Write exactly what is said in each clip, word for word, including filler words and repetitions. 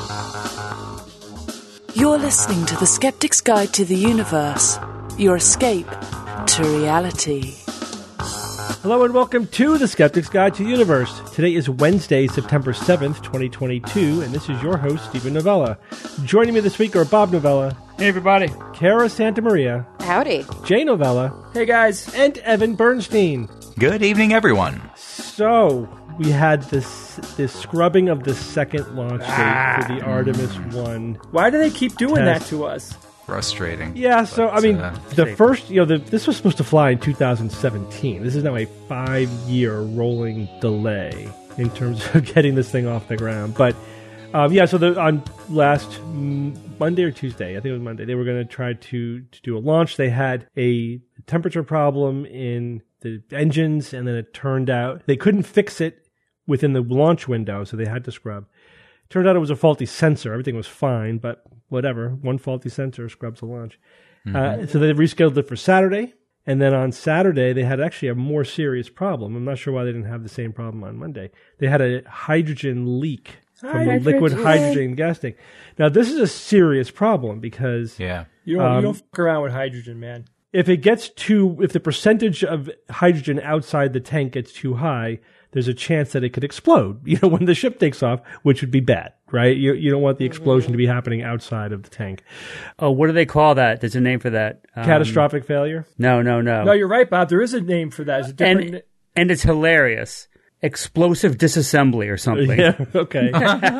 You're listening to The Skeptic's Guide to the Universe, your escape to reality. Hello and welcome to The Skeptic's Guide to the Universe. Today is Wednesday, September seventh, twenty twenty-two, and this is your host, Stephen Novella. Joining me this week are Bob Novella. Hey, everybody. Kara Santa Maria. Howdy. Jay Novella. Hey, guys. And Evan Bernstein. Good evening, everyone. So, we had this this scrubbing of the second launch date Ah. for the Artemis one. Why do they keep doing Test. that to us? Frustrating. Yeah, so, But, I mean, uh, the first, you know, the, this was supposed to fly in two thousand seventeen. This is now a five-year rolling delay in terms of getting this thing off the ground. But, um, yeah, so the, on last mm, Monday or Tuesday, I think it was Monday, they were going to try to, to do a launch. They had a temperature problem in the engines, and then it turned out they couldn't fix it within the launch window, so they had to scrub. Turned out it was a faulty sensor. Everything was fine, but whatever. One faulty sensor scrubs the launch. Mm-hmm. Uh, so they rescheduled it for Saturday. And then on Saturday, they had actually a more serious problem. I'm not sure why they didn't have the same problem on Monday. They had a hydrogen leak from Hydrogen. the liquid hydrogen gas tank. Now, this is a serious problem because yeah. You don't, Um, you don't fuck around with hydrogen, man. if it gets too, if the percentage of hydrogen outside the tank gets too high, there's a chance that it could explode, you know, when the ship takes off, which would be bad, right? You you don't want the explosion to be happening outside of the tank. Oh, what do they call that? There's a name for that. Um, Catastrophic failure? No, no, no. No, you're right, Bob. There is a name for that. It's a different. and, and it's hilarious. Explosive disassembly or something. Yeah, okay.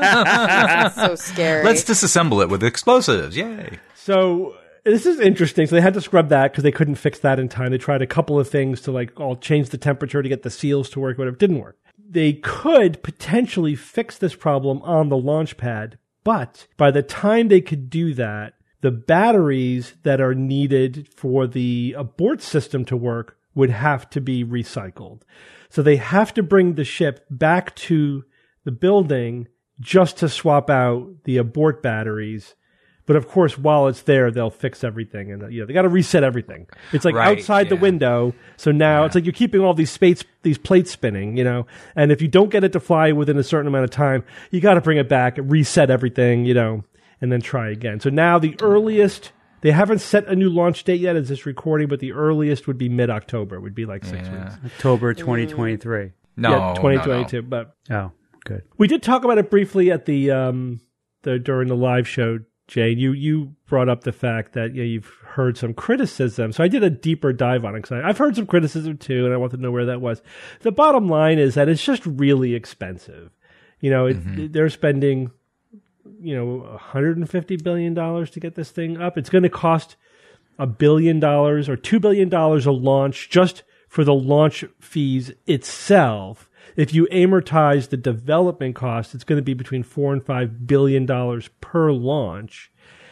So scary. Let's disassemble it with explosives. Yay. So this is interesting. So they had to scrub that because they couldn't fix that in time. They tried a couple of things to like all change the temperature to get the seals to work, whatever. It didn't work. They could potentially fix this problem on the launch pad, but by the time they could do that, the batteries that are needed for the abort system to work would have to be recycled. So they have to bring the ship back to the building just to swap out the abort batteries. But of course, while it's there, they'll fix everything, and you know they got to reset everything. It's like Right, outside the yeah. window, so now Yeah. it's like you're keeping all these spates, these plates spinning, you know. And if you don't get it to fly within a certain amount of time, you got to bring it back, reset everything, you know, and then try again. So now the earliest, they haven't set a new launch date yet as this recording, but the earliest would be mid-October. Would be like six Yeah. weeks. October twenty twenty-three. No, yeah, twenty no, no. twenty-two. But Oh, good. we did talk about it briefly at the um the during the live show. Jay, you, you brought up the fact that you know, you've heard some criticism. So I did a deeper dive on it because I've heard some criticism too, and I wanted to know where that was. The bottom line is that it's just really expensive. You know, it, Mm-hmm. they're spending, you know, one hundred fifty billion dollars to get this thing up. It's going to cost a billion dollars or two billion dollars a launch just for the launch fees itself. If you amortize the development cost, it's going to be between four and five billion dollars per launch.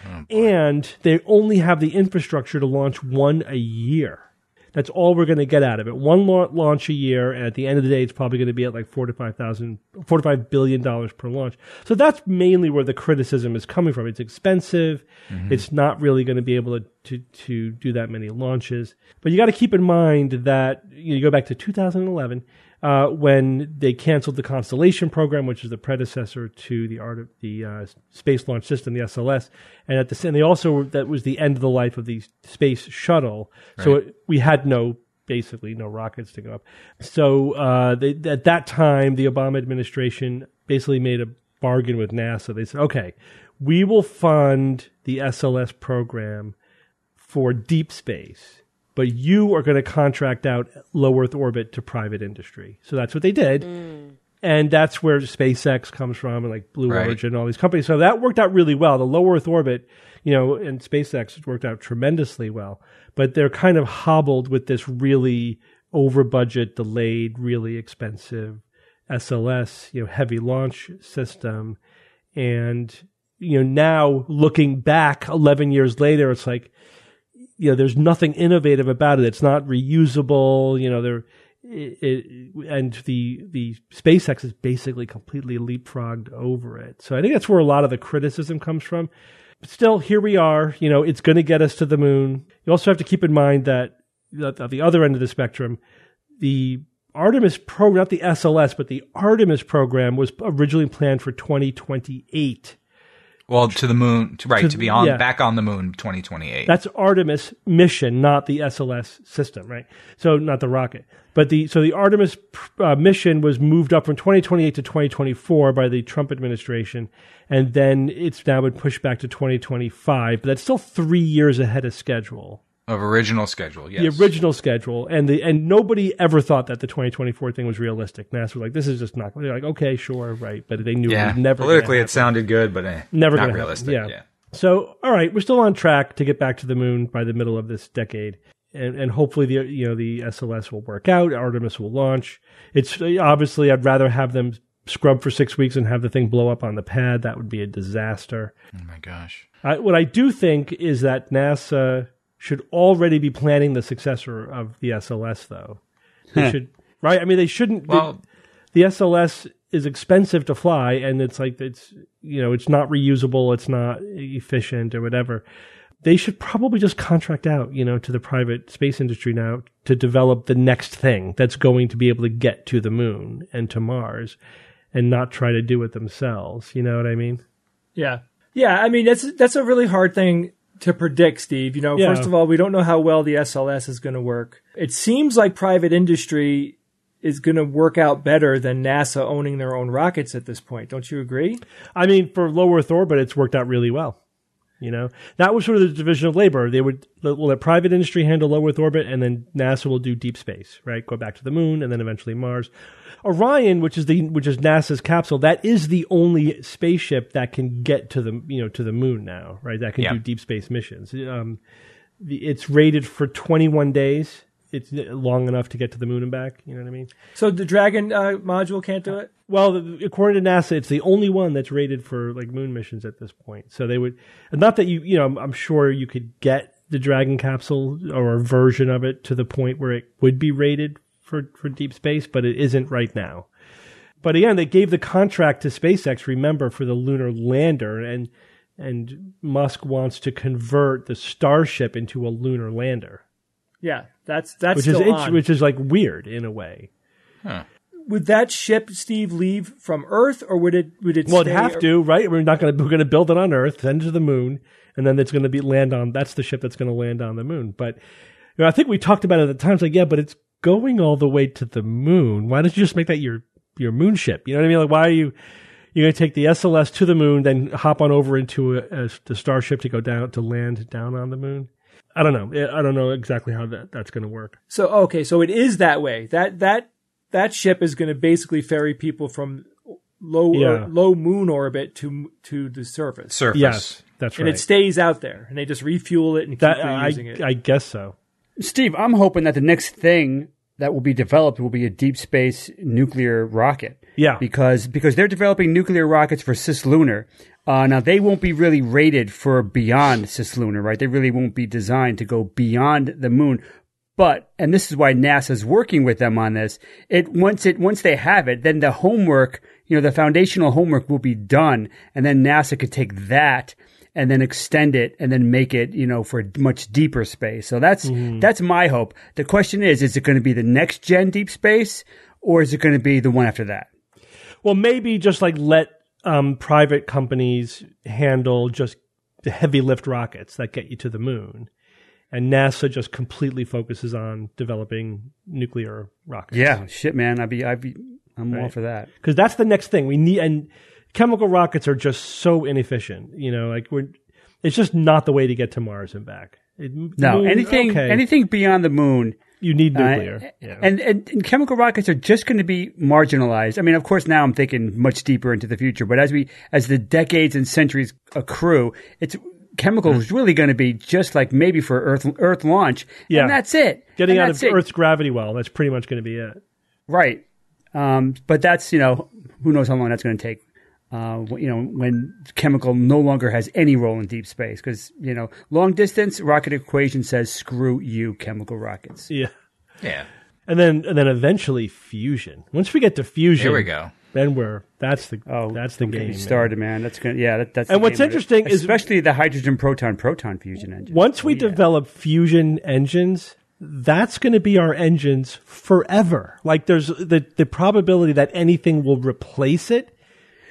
And they only have the infrastructure to launch one a year. That's all we're going to get out of it. One la- launch a year, and at the end of the day, it's probably going to be at like four to five thousand, four to five billion dollars per launch. So that's mainly where the criticism is coming from. It's expensive. Mm-hmm. It's not really going to be able to, to to do that many launches. But you got to keep in mind that you, know, you go back to two thousand eleven. Uh, when they canceled the Constellation program, which is the predecessor to the art of the uh, Space Launch System, the S L S, and at the and they also that was the end of the life of the space shuttle. So Right. it, we had no basically no rockets to go up. So uh, they, at that time, the Obama administration basically made a bargain with NASA. They said, "Okay, we will fund the S L S program for deep space." But you are going to contract out low Earth orbit to private industry. So that's what they did. Mm. And that's where SpaceX comes from and like Blue Right. Origin and all these companies. So that worked out really well. The low Earth orbit, you know, and SpaceX worked out tremendously well. But they're kind of hobbled with this really over budget, delayed, really expensive S L S, you know, heavy launch system. And, you know, now looking back eleven years later, it's like, you know, there's nothing innovative about it. It's not reusable. You know, there, it, it, and the the SpaceX is basically completely leapfrogged over it. So I think that's where a lot of the criticism comes from. But still, here we are. You know, it's going to get us to the moon. You also have to keep in mind that at the other end of the spectrum, the Artemis program, not the S L S, but the Artemis program was originally planned for twenty twenty-eight. Well, to the moon, to, right, to, To- be on yeah. back on the moon twenty twenty-eight. That's Artemis mission, not the S L S system, right? So not the rocket. But the so the Artemis uh, mission was moved up from twenty twenty-eight to twenty twenty-four by the Trump administration, and then it's now been pushed back to twenty twenty-five. But that's still three years ahead of schedule. Of original schedule, yes. The original schedule, and the and nobody ever thought that the twenty twenty-four thing was realistic. NASA was like, "This is just not." They're like, "Okay, sure, right," but they knew it Yeah, was never gonna politically it happen. sounded good, but eh, Never not gonna realistic. happen. Yeah. So, all right, we're still on track to get back to the moon by the middle of this decade, and and hopefully the you know the S L S will work out. Artemis will launch. It's obviously I'd rather have them scrub for six weeks and have the thing blow up on the pad. That would be a disaster. Oh my gosh. I, what I do think is that NASA should already be planning the successor of the S L S, though. They should, right? I mean, they shouldn't. Well, the, the S L S is expensive to fly, and it's like it's you know it's not reusable, it's not efficient, or whatever. They should probably just contract out, you know, to the private space industry now to develop the next thing that's going to be able to get to the moon and to Mars, and not try to do it themselves. You know what I mean? Yeah. Yeah, I mean, that's that's a really hard thing to predict, Steve. You know, Yeah. first of all, we don't know how well the S L S is going to work. It seems like private industry is going to work out better than NASA owning their own rockets at this point. Don't you agree? I mean, for low Earth orbit, it's worked out really well. You know, that was sort of the division of labor. They would let, let private industry handle low Earth orbit, and then NASA will do deep space, right? Go back to the moon, and then eventually Mars. Orion, which is the which is NASA's capsule, that is the only spaceship that can get to the you know to the moon now, right? That can Yeah. do deep space missions. Um, the, it's rated for twenty-one days. It's long enough to get to the moon and back. You know what I mean? So the Dragon uh, module can't do it? Well, the- according to NASA, it's the only one that's rated for like moon missions at this point. So they would, and not that you, you know, I'm, I'm sure you could get the Dragon capsule or a version of it to the point where it would be rated for, for deep space, but it isn't right now. But again, they gave the contract to SpaceX, remember, for the lunar lander, and and Musk wants to convert the Starship into a lunar lander, Yeah, that's that's which is still int- on. which is like weird in a way. Would that ship, Steve, leave from Earth, or would it would it Well, stay it'd have to, right? We're not going to we're going to build it on Earth, send it to the moon, and then it's going to be land on. That's the ship that's going to land on the moon. But you know, I think we talked about it at the time. It's like, yeah, but it's going all the way to the moon. Why don't you just make that your your moon ship? You know what I mean? Like, why are you you're going to take the S L S to the moon, then hop on over into a, a, the Starship to go down to land down on the moon? I don't know. I don't know exactly how that, that's going to work. So okay, so it is that way. That that that ship is going to basically ferry people from low Yeah. or, low moon orbit to to the surface, Surface. Yes, that's and right. it stays out there, and they just refuel it and keep that, reusing I, it. I guess so. Steve, I'm hoping that the next thing that will be developed will be a deep space nuclear rocket. Yeah. Because because they're developing nuclear rockets for cislunar. Uh, now, they won't be really rated for beyond cislunar, right? They really won't be designed to go beyond the moon. But, and this is why NASA's working with them on this, it once it once they have it, then the homework, you know, the foundational homework will be done, and then NASA could take that and then extend it and then make it, you know, for much deeper space. So that's that's my hope. The question is, is it going to be the next gen deep space, or is it going to be the one after that? Well, maybe just like let um, private companies handle just the heavy lift rockets that get you to the moon, and NASA just completely focuses on developing nuclear rockets. Yeah, shit, man. I'd be, I'd be, I'm all Right. for that. Because that's the next thing we need. And chemical rockets are just so inefficient. You know, like we're, it's just not the way to get to Mars and back. It, No, moon, anything, okay, anything beyond the moon. you need Uh, nuclear. yeah. and, and, and chemical rockets are just going to be marginalized. I mean, of course, now I'm thinking much deeper into the future, but as we, as the decades and centuries accrue, it's chemical is really going to be just like maybe for Earth, Earth launch. Yeah. And that's it. Getting And out that's of it. Earth's gravity well, that's pretty much going to be it. Right. Um, but that's, you know, who knows how long that's going to take. Uh, you know, when chemical no longer has any role in deep space, because, you know, long distance rocket equation says screw you, chemical rockets. Yeah. Yeah. And then and then eventually fusion. Once we get to fusion, Here we go. then we're that's the Oh, that's the don't get game. me man. started, man. That's gonna, yeah. That, that's And the what's game of it. interesting is- especially the hydrogen proton proton fusion engine. Once we Oh, yeah. develop fusion engines, that's going to be our engines forever. Like there's the the probability that anything will replace it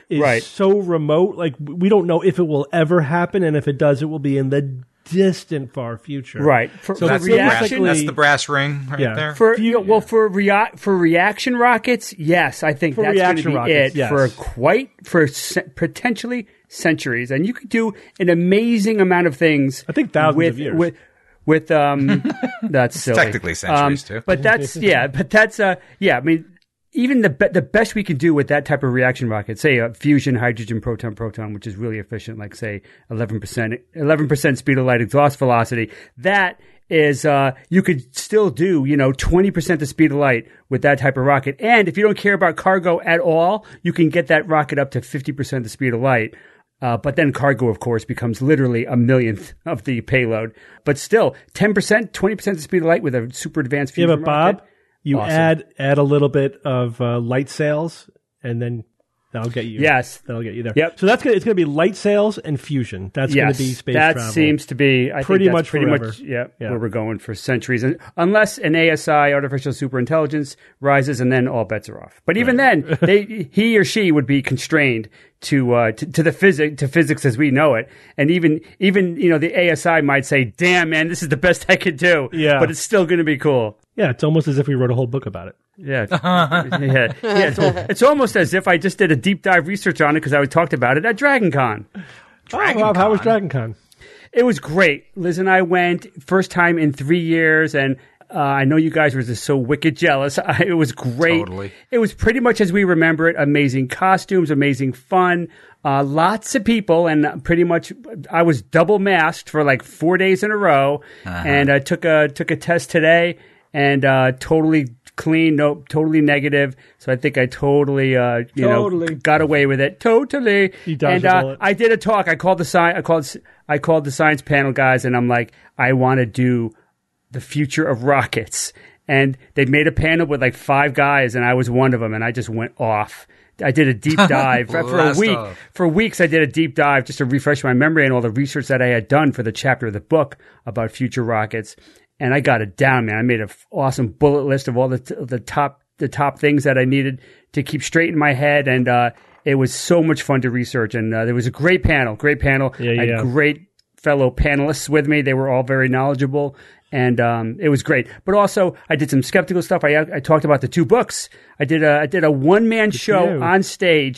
is Right. so remote. Like we don't know if it will ever happen, and if it does, it will be in the distant far future. Right. For, So for That's the, brass, reaction, that's the brass ring right Yeah. there. For you know, well, for rea- for reaction rockets, yes, I think For that's going to reaction be rockets, it yes. for quite for se- potentially centuries, and you could do an amazing amount of things. I think thousands with, of years. With, with um, that's silly. technically centuries, Um, too. But that's yeah, but that's uh, yeah. I mean, even the be- the best we can do with that type of reaction rocket, say a fusion hydrogen proton proton, which is really efficient, like say eleven percent eleven percent speed of light exhaust velocity. That is uh, you could still do you know twenty percent the speed of light with that type of rocket, and if you don't care about cargo at all, you can get that rocket up to fifty percent the speed of light. Uh, but then cargo, of course, becomes literally a millionth of the payload. But still, ten percent, twenty percent the speed of light with a super advanced Yeah, fusion but Bob, rocket. you Awesome. add add a little bit of uh, light sails, and then that'll get you. Yes. that'll get you there. Yep. So that's gonna it's gonna be light sails and fusion. That's gonna Yes, be space that travel. seems to be I Pretty think that's much pretty forever. much yeah, Yeah. where we're going for centuries, and unless an A S I artificial superintelligence rises, and then all bets are off. But even then, they he or she would be constrained to uh, to, to the physics to physics as we know it, and even even you know the A S I might say, "Damn man, this is the best I could do." Yeah. but it's still going to be cool. Yeah, it's almost as if we wrote a whole book about it. Yeah, yeah, yeah. It's, al- it's almost as if I just did a deep dive research on it because I talked about it at DragonCon. Oh, Rob, how was DragonCon? It was great. Liz and I went first time in three years, and uh, I know you guys were just so wicked jealous. I, it was great. Totally. It was pretty much as we remember it. Amazing costumes, amazing fun, uh, lots of people, and pretty much I was double masked for like four days in a row, and I took a took a test today, and uh, totally clean, no, totally negative. So I think I totally, uh, you Totally. know, got away with it. Totally. You dodged and a uh, bullet. I did a talk. I called the sci- I called. I called the science panel guys, and I'm like, I want to do the future of rockets. And they made a panel with like five guys, and I was one of them, and I just went off. I did a deep dive for, for a Blast week. off. For weeks, I did a deep dive just to refresh my memory and all the research that I had done for the chapter of the book about future rockets. And I got it down, man. I made an awesome bullet list of all the t- the top the top things that I needed to keep straight in my head, and uh, it was so much fun to research. And uh, there was a great panel, great panel. Yeah, I had yeah. great fellow panelists with me. They were all very knowledgeable, and um, it was great. But also, I did some skeptical stuff. I I talked about the two books. I did a I did a one man show you. on stage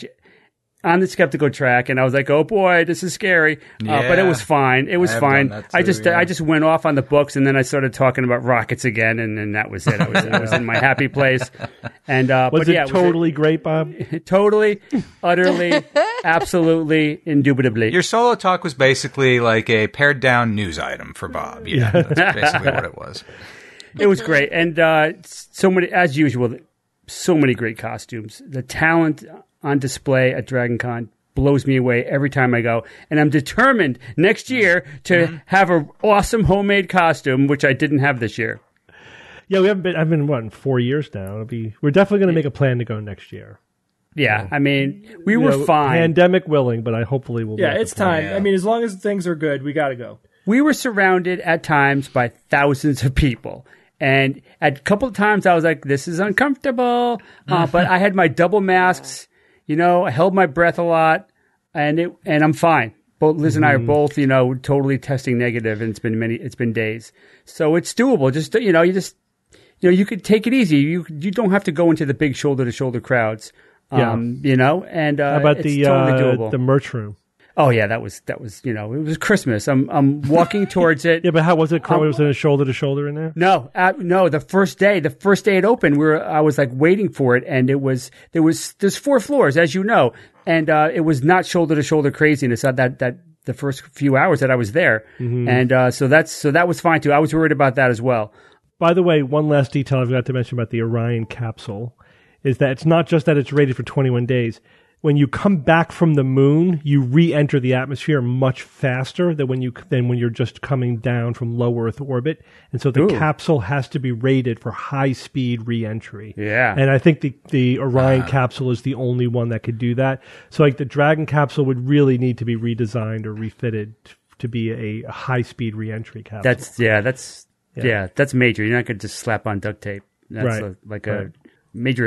on the skeptical track, and I was like, "Oh boy, this is scary," uh, but it Yeah. was fine. It was I have fine. done that I too, just yeah. I just went off on the books, and then I started talking about rockets again, and then that was it. I was I was in my happy place, and uh, Was but it yeah, totally great, Bob? was it totally, utterly, absolutely, indubitably. Your solo talk was basically like a pared down news item for Bob. Yeah, that's basically what it was. It was great, and uh, so many, as usual, so many great costumes. The talent on display at DragonCon blows me away every time I go, and I'm determined next year to Mm-hmm. have an awesome homemade costume, which I didn't have this year. Yeah, we haven't been. I've been what in four years now. It'll be. We're definitely going to make a plan to go next year. Yeah, I mean, we You were know, fine. pandemic willing, but I hopefully will. Yeah, make it's a plan. time. Yeah. I mean, as long as things are good, we got to go. we were surrounded at times by thousands of people. And at a couple of times I was like, this is uncomfortable. Uh, but I had my double masks, you know, I held my breath a lot, and it, and I'm fine. Both Liz and I are both, you know, totally testing negative, and it's been many, it's been days. So it's doable. Just, you know, you just, you know, you could take it easy. You, you don't have to go into the big shoulder to shoulder crowds. Um, you know, and, uh, How about it's the totally uh, doable. the merch room? Oh yeah, that was, that was, you know, it was Christmas. I'm, I'm walking towards it. Yeah, but how was it? Um, was it a shoulder to shoulder in there? No, uh, no. The first day, the first day it opened, we were, I was like waiting for it, and it was there was there's four floors, as you know, and uh, it was not shoulder to shoulder craziness. Uh, that that the first few hours that I was there, and uh, so that's so that was fine too. I was worried about that as well. By the way, one last detail I forgot to mention about the Orion capsule is that it's not just that it's rated for twenty-one days. When you come back from the moon, you re-enter the atmosphere much faster than when you than when you're just coming down from low Earth orbit, and so the Ooh. capsule has to be rated for high speed re-entry. Yeah. and I think the the Orion capsule is the only one that could do that. So, like the Dragon capsule would really need to be redesigned or refitted t- to be a, a high speed re-entry capsule. That's yeah, that's yeah, Yeah. that's major. You're not going to just slap on duct tape. That's Right. a, like a Right. major event.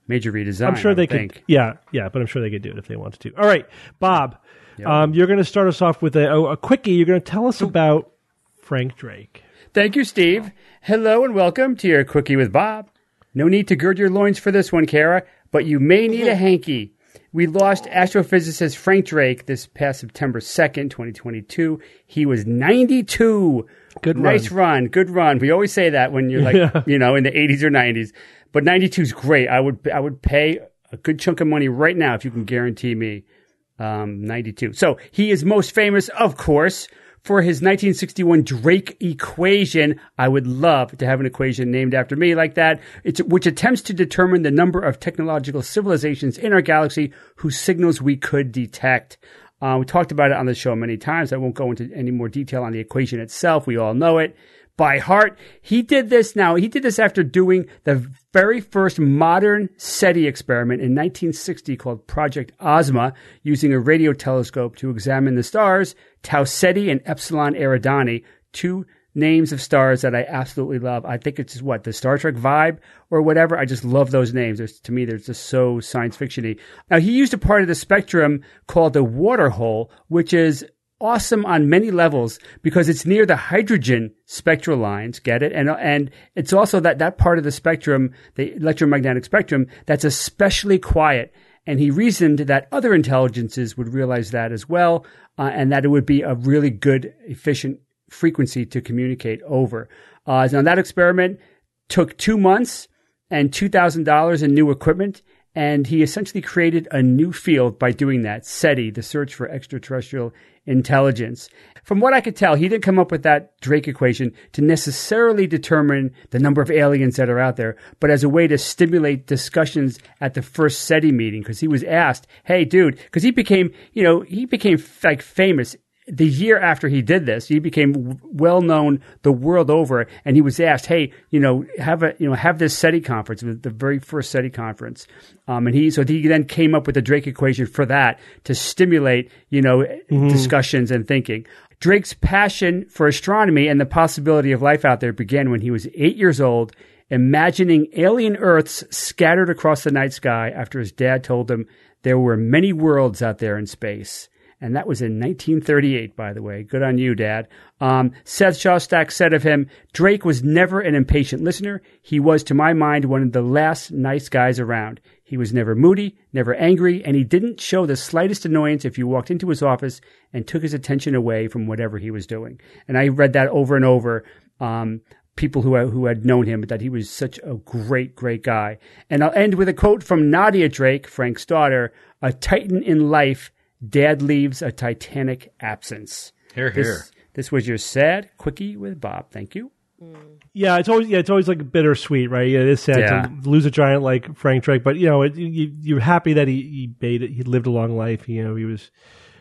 major redesign. I'm sure I they think. could. Yeah, yeah, but I'm sure they could do it if they wanted to. All right, Bob, yep. um, you're going to start us off with a, a quickie. You're going to tell us about Frank Drake. Thank you, Steve. Hello and welcome to your Quickie with Bob. No need to gird your loins for this one, Kara, but you may need a hanky. We lost astrophysicist Frank Drake this past September second, twenty twenty-two. He was ninety-two. Good run. Nice run. Good run. We always say that when you're like, yeah. you know, in the eighties or nineties. But ninety-two is great. I would I would pay a good chunk of money right now if you can guarantee me um, ninety-two. So he is most famous, of course, for his nineteen sixty-one Drake equation. I would love to have an equation named after me like that, it's, which attempts to determine the number of technological civilizations in our galaxy whose signals we could detect. Uh, we talked about it on the show many times. I won't go into any more detail on the equation itself. We all know it by heart. He did this now. He did this after doing the very first modern SETI experiment in nineteen sixty called Project Ozma, using a radio telescope to examine the stars Tau Ceti and Epsilon Eridani, two names of stars that I absolutely love. I think it's what, the Star Trek vibe or whatever. I just love those names. There's, to me, they're just so science fiction-y. Now, he used a part of the spectrum called the water hole, which is awesome on many levels because it's near the hydrogen spectral lines. Get it? And and it's also that, that part of the spectrum, the electromagnetic spectrum, that's especially quiet. And he reasoned that other intelligences would realize that as well, uh, and that it would be a really good, efficient frequency to communicate over. Uh, now, that experiment took two months and two thousand dollars in new equipment, and he essentially created a new field by doing that, SETI, the search for extraterrestrial intelligence. From what I could tell, he didn't come up with that Drake equation to necessarily determine the number of aliens that are out there, but as a way to stimulate discussions at the first SETI meeting, because he was asked, hey, dude, because he became, you know, he became like famous. The year after he did this, he became well known the world over, and he was asked, "Hey, you know, have a you know have this SETI conference, the very first SETI conference." Um, and he so he then came up with the Drake equation for that to stimulate you know mm-hmm. discussions and thinking. Drake's passion for astronomy and the possibility of life out there began when he was eight years old, imagining alien Earths scattered across the night sky after his dad told him there were many worlds out there in space. And that was in nineteen thirty-eight, by the way. Good on you, Dad. Um, Seth Shostak said of him, Drake was never an impatient listener. He was, to my mind, one of the last nice guys around. He was never moody, never angry, and he didn't show the slightest annoyance if you walked into his office and took his attention away from whatever he was doing. And I read that over and over. Um, people who, who had known him, that he was such a great, great guy. And I'll end with a quote from Nadia Drake, Frank's daughter, a titan in life. Dad leaves a titanic absence. Here, here. This, this was your sad quickie with Bob. Thank you. Yeah, it's always yeah, it's always like bittersweet, right? Yeah, it is sad Yeah. to lose a giant like Frank Drake, but you know, it, you, you're happy that he he made it. He lived a long life. You know, he was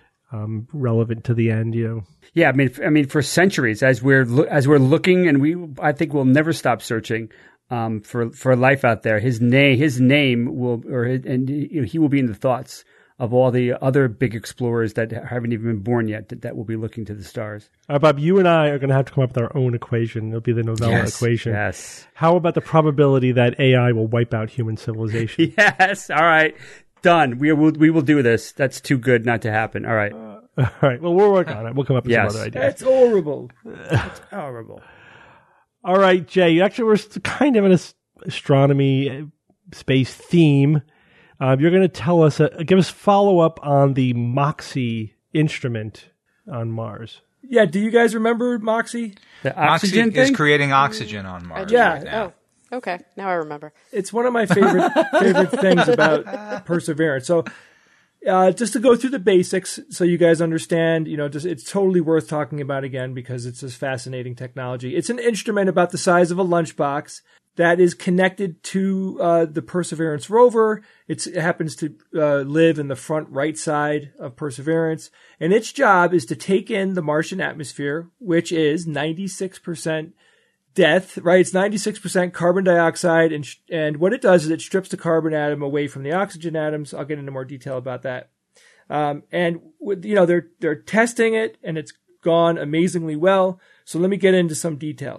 um, relevant to the end. You know. Yeah, I mean, I mean, for centuries, as we're lo- as we're looking, and we, I think we'll never stop searching um, for for life out there. His name, his name will, or his, and you know, he will be in the thoughts of all the other big explorers that haven't even been born yet that, that will be looking to the stars. All right, Bob, you and I are going to have to come up with our own equation. It'll be the novella Yes, equation. yes. How about the probability that A I will wipe out human civilization? Yes. All right. Done. We will. We will do this. That's too good not to happen. All right. Uh, all right. Well, we'll work on it. We'll come up with Yes. some other ideas. That's horrible. That's horrible. All right, Jay. Actually, we're st- kind of in a s- astronomy uh, space theme. Uh, you're going to tell us, uh, give us follow up on the MOXIE instrument on Mars. Yeah, do you guys remember MOXIE? The Moxie oxygen is thing. creating oxygen on Mars Yeah. right now. Oh, okay. Now I remember. It's one of my favorite favorite things about Perseverance. So, uh, just to go through the basics, so you guys understand, you know, just it's totally worth talking about again because it's this fascinating technology. It's an instrument about the size of a lunchbox that is connected to uh, the Perseverance rover. It's, it happens to uh, live in the front right side of Perseverance, and its job is to take in the Martian atmosphere, which is ninety-six percent death, right? It's ninety-six percent carbon dioxide, and and what it does is it strips the carbon atom away from the oxygen atoms. I'll get into more detail about that. Um, and with, you know, they're they're testing it, and it's gone amazingly well. So let me get into some details.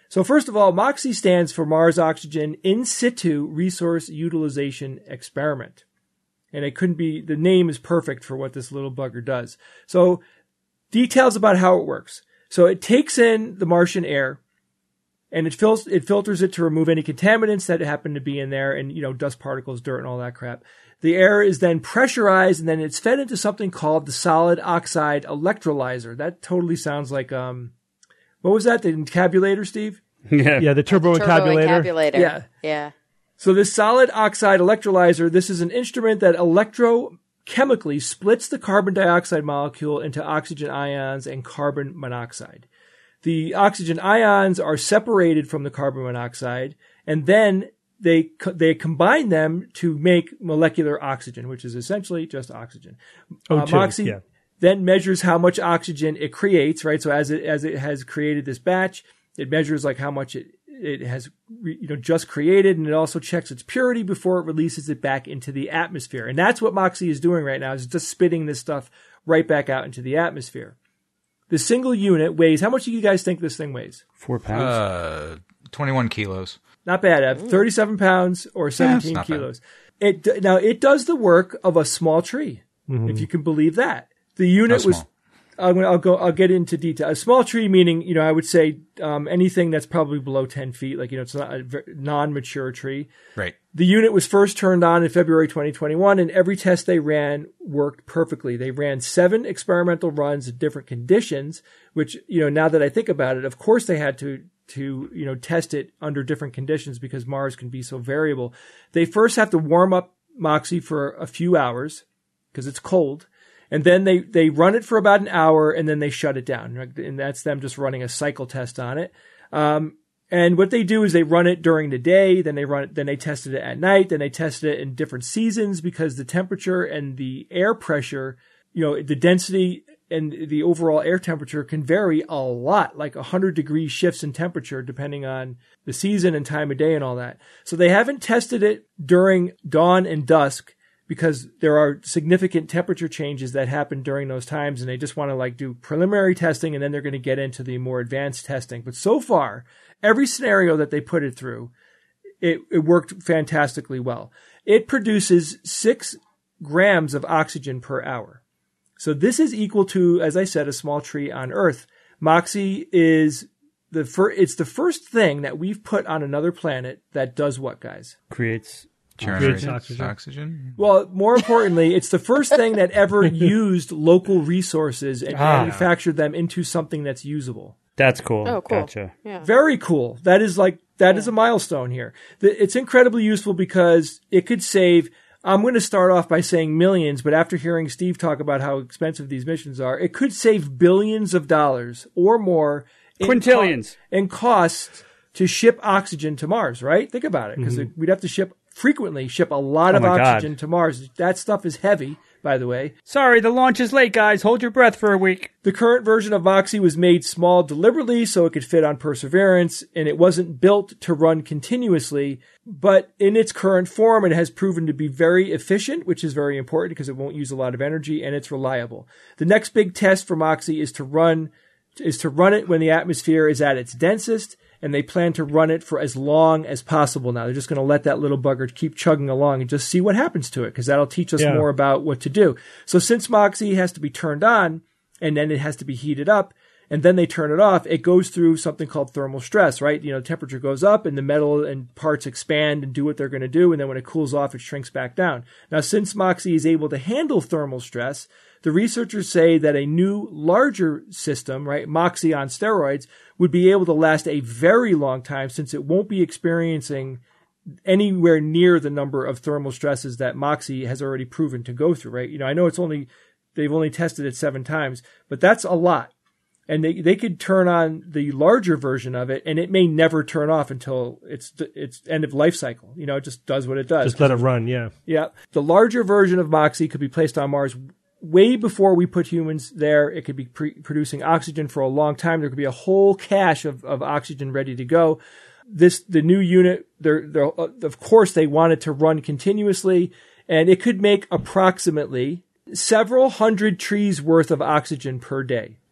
So first of all, MOXIE stands for Mars Oxygen In Situ Resource Utilization Experiment. And it couldn't be, the name is perfect for what this little bugger does. So details about how it works. So it takes in the Martian air and it fills, it filters it to remove any contaminants that happen to be in there and, you know, dust particles, dirt and all that crap. The air is then pressurized and then it's fed into something called the solid oxide electrolyzer. That totally sounds like, um, what was that? The encabulator, Steve? Yeah. Yeah, the turbo, Turbo encabulator. encabulator. Yeah. Yeah. So this solid oxide electrolyzer, this is an instrument that electrochemically splits the carbon dioxide molecule into oxygen ions and carbon monoxide. The oxygen ions are separated from the carbon monoxide, and then they they combine them to make molecular oxygen, which is essentially just oxygen. O Uh, two, MOXIE yeah. then measures how much oxygen it creates, right? So as it as it has created this batch, it measures like how much it it has, you know, just created, and it also checks its purity before it releases it back into the atmosphere. And that's what MOXIE is doing right now, is just spitting this stuff right back out into the atmosphere. The single unit weighs, how much do you guys think this thing weighs? Four pounds. Uh, twenty-one kilos. Not bad, Ev. thirty-seven pounds or seventeen not bad. kilos. It now it does the work of a small tree, if you can believe that. The unit How was. small? I'm gonna, I'll go. I'll get into detail. A small tree, meaning, you know, I would say um, anything that's probably below ten feet, like, you know, it's not a ver- non-mature tree. Right. The unit was first turned on in February twenty twenty-one, and every test they ran worked perfectly. They ran seven experimental runs in different conditions, which, you know, now that I think about it, of course they had to to you know test it under different conditions because Mars can be so variable. They first have to warm up MOXIE for a few hours because it's cold. And then they, they run it for about an hour and then they shut it down. And that's them just running a cycle test on it. Um, and what they do is they run it during the day, then they run it, then they tested it at night, then they tested it in different seasons because the temperature and the air pressure, you know, the density and the overall air temperature can vary a lot, like one hundred degree shifts in temperature depending on the season and time of day and all that. So they haven't tested it during dawn and dusk, because there are significant temperature changes that happen during those times, and they just want to like do preliminary testing, and then they're going to get into the more advanced testing. But so far, every scenario that they put it through, it, it worked fantastically well. It produces six grams of oxygen per hour. So this is equal to, as I said, a small tree on Earth. MOXIE is the fir- it's the first thing that we've put on another planet that does what, guys? Creates. Generates oxygen. oxygen. Well, more importantly, it's the first thing that ever used local resources and Ah. manufactured them into something that's usable. That's cool. Oh, cool. Gotcha. Yeah. Very cool. That is like, that is a milestone here. The- It's incredibly useful because it could save, I'm going to start off by saying millions, but after hearing Steve talk about how expensive these missions are, it could save billions of dollars or more in Quintillions. co- in costs to ship oxygen to Mars, right? Think about it, because we'd have to ship frequently, ship a lot Oh of my God. oxygen to Mars. That stuff is heavy, by the way. Sorry, the launch is late, guys. Hold your breath for a week. The current version of MOXIE was made small deliberately so it could fit on Perseverance, and it wasn't built to run continuously, but in its current form, it has proven to be very efficient, which is very important because it won't use a lot of energy, and it's reliable. The next big test for MOXIE is to run is to run it when the atmosphere is at its densest, and they plan to run it for as long as possible now. They're just going to let that little bugger keep chugging along and just see what happens to it, because that'll teach us Yeah. more about what to do. So since MOXIE has to be turned on, and then it has to be heated up, and then they turn it off, it goes through something called thermal stress, right? You know, temperature goes up, and the metal and parts expand and do what they're going to do, and then when it cools off, it shrinks back down. Now, since MOXIE is able to handle thermal stress, the researchers say that a new, larger system, right, MOXIE on steroids, would be able to last a very long time since it won't be experiencing anywhere near the number of thermal stresses that MOXIE has already proven to go through, right? You know, I know it's only, they've only tested it seven times, but that's a lot. And they, they could turn on the larger version of it, and it may never turn off until it's its end of life cycle. You know, it just does what it does. Just let it run, yeah. Yeah. The larger version of MOXIE could be placed on Mars way before we put humans there. It could be pre- producing oxygen for a long time. There could be a whole cache of, of oxygen ready to go. This, the new unit, they're, they're, uh, of course, they want it to run continuously, and it could make approximately several hundred trees worth of oxygen per day.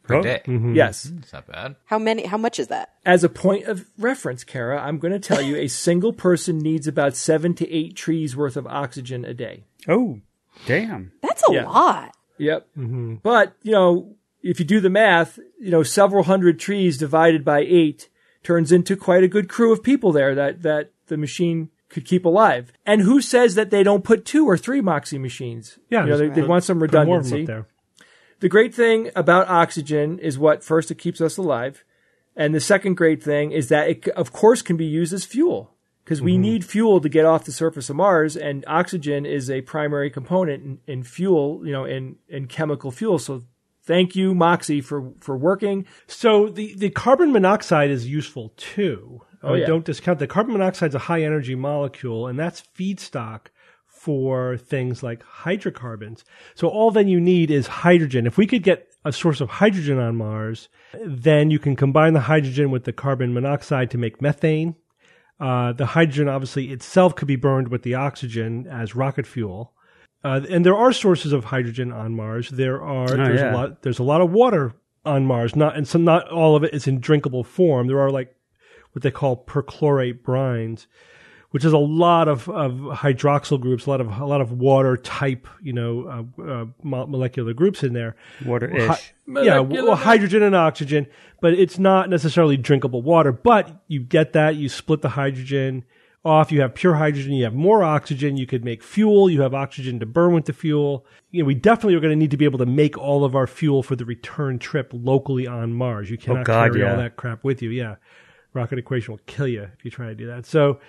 per Oh. day. Yes. It's not bad. How many? How much is that? As a point of reference, Kara, I'm going to tell you a single person needs about seven to eight trees worth of oxygen a day. Oh, damn. That's a Yeah. lot. Yep. But, you know, if you do the math, you know, several hundred trees divided by eight turns into quite a good crew of people there that, that the machine could keep alive. And who says that they don't put two or three Moxie machines? Yeah, You know, they, they want some Put more of them redundancy. up there. The great thing about oxygen is what, first, it keeps us alive. And the second great thing is that it, of course, can be used as fuel. Because we need fuel to get off the surface of Mars, and oxygen is a primary component in, in fuel, you know, in, in chemical fuel. So thank you, Moxie, for, for working. So the, the carbon monoxide is useful too. Oh, Uh, yeah. Don't discount that. Carbon monoxide is a high energy molecule, and that's feedstock for things like hydrocarbons. So all then you need is hydrogen. If we could get a source of hydrogen on Mars, then you can combine the hydrogen with the carbon monoxide to make methane. Uh, the hydrogen obviously itself could be burned with the oxygen as rocket fuel. Uh, and there are sources of hydrogen on Mars. There are there's yeah. a lot there's a lot of water on Mars. Not and some not all of it is in drinkable form. There are like what they call perchlorate brines, which is a lot of, of hydroxyl groups, a lot of a lot of water type, you know, uh, uh, mo- molecular groups in there. Water-ish. Hi- yeah, well, hydrogen and oxygen, but it's not necessarily drinkable water. But you get that, you split the hydrogen off, you have pure hydrogen, you have more oxygen, you could make fuel, you have oxygen to burn with the fuel. You know, we definitely are going to need to be able to make all of our fuel for the return trip locally on Mars. You cannot God, carry yeah. all that crap with you. Yeah, rocket equation will kill you if you try to do that. So.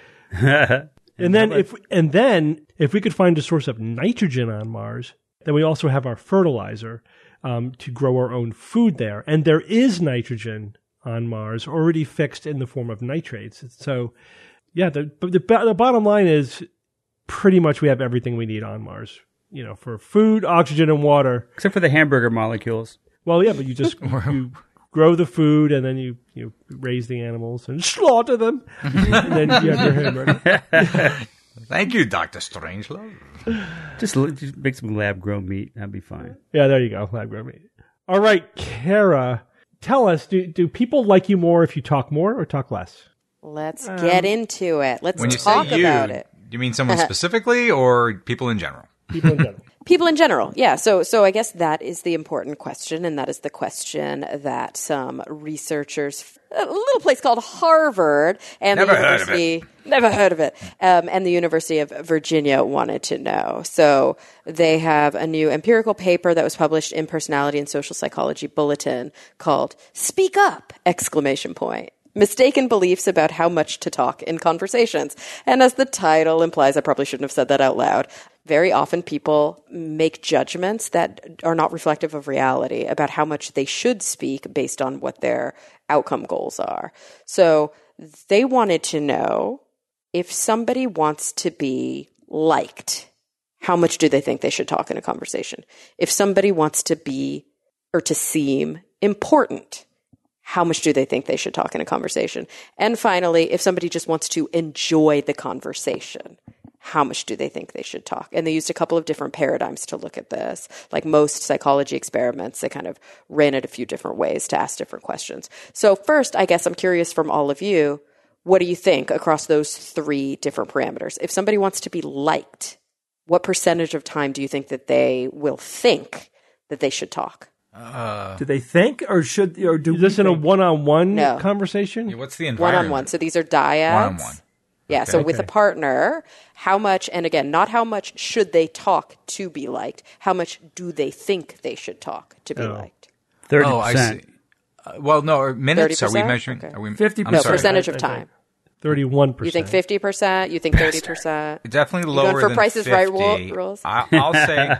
And then if and then if we could find a source of nitrogen on Mars, then we also have our fertilizer um, to grow our own food there. And there is nitrogen on Mars already fixed in the form of nitrates. So, yeah, the the, the bottom line is pretty much we have everything we need on Mars. You know, for food, oxygen, and water. Except for the hamburger molecules. Well, yeah, but you just you grow the food and then you you raise the animals and slaughter them, and then you have your hamburger. Thank you, Doctor Strangelove. Just, l- just make some lab-grown meat. That'd be fine. Yeah, there you go. Lab grown meat. All right, Kara, tell us: do do people like you more if you talk more or talk less? Let's get into it. Let's When you talk say you, about it. you mean someone specifically or people in general? People in general. People in general, yeah. So, so I guess that is the important question, and that is the question that some researchers, a little place called Harvard, and Never the heard of University, never heard of it, um, and the University of Virginia wanted to know. So they have a new empirical paper that was published in Personality and Social Psychology Bulletin called "Speak Up!" exclamation point. Mistaken beliefs about how much to talk in conversations. And as the title implies, I probably shouldn't have said that out loud. Very often people make judgments that are not reflective of reality about how much they should speak based on what their outcome goals are. So they wanted to know if somebody wants to be liked, how much do they think they should talk in a conversation? If somebody wants to be or to seem important, how much do they think they should talk in a conversation? And finally, if somebody just wants to enjoy the conversation, how much do they think they should talk? And they used a couple of different paradigms to look at this. Like most psychology experiments, they kind of ran it a few different ways to ask different questions. So first, I guess I'm curious from all of you, what do you think across those three different parameters? If somebody wants to be liked, what percentage of time do you think that they will think that they should talk? Do they think, or should, or do Is this we in a think? one-on-one No. conversation? Yeah, what's the environment? One-on-one. So these are dyads. One-on-one. Yeah, so Okay. with a partner, how much, and again, not how much should they talk to be liked, how much do they think they should talk to be Oh. liked? thirty Oh, I percent. see. Uh, well, no, or minutes. Are we thirty percent? measuring? Okay. Are we, fifty I'm No, sorry. percentage of I- I time. think. Thirty-one percent. You think fifty percent? You think thirty percent? Definitely going lower for than Price is fifty. Right ru- rules? I, I'll say,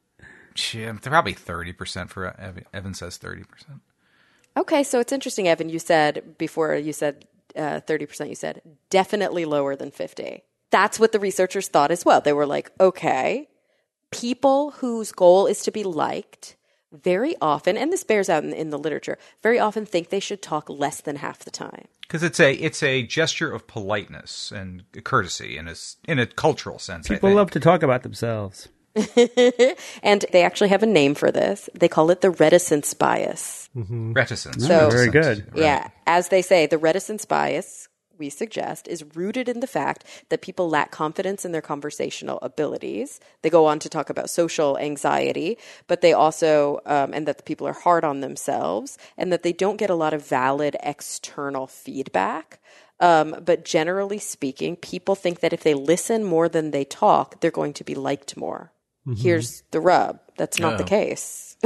shit, probably thirty percent for Evan. Evan says thirty percent. Okay, so it's interesting, Evan. You said before you said uh, thirty percent, you said definitely lower than fifty. That's what the researchers thought as well. They were like, okay, people whose goal is to be liked very often, and this bears out in, in the literature, very often think they should talk less than half the time. Because it's a it's a gesture of politeness and courtesy in a s- in a cultural sense. I People think. love to talk about themselves. And they actually have a name for this. They call it the reticence bias. Mm-hmm. Reticence. So, oh, very good. Right. Yeah. As they say, the reticence bias, we suggest, is rooted in the fact that people lack confidence in their conversational abilities. They go on to talk about social anxiety, but they also, um, and that the people are hard on themselves, and that they don't get a lot of valid external feedback. Um, but generally speaking, people think that if they listen more than they talk, they're going to be liked more. Mm-hmm. Here's the rub. That's not oh. the case.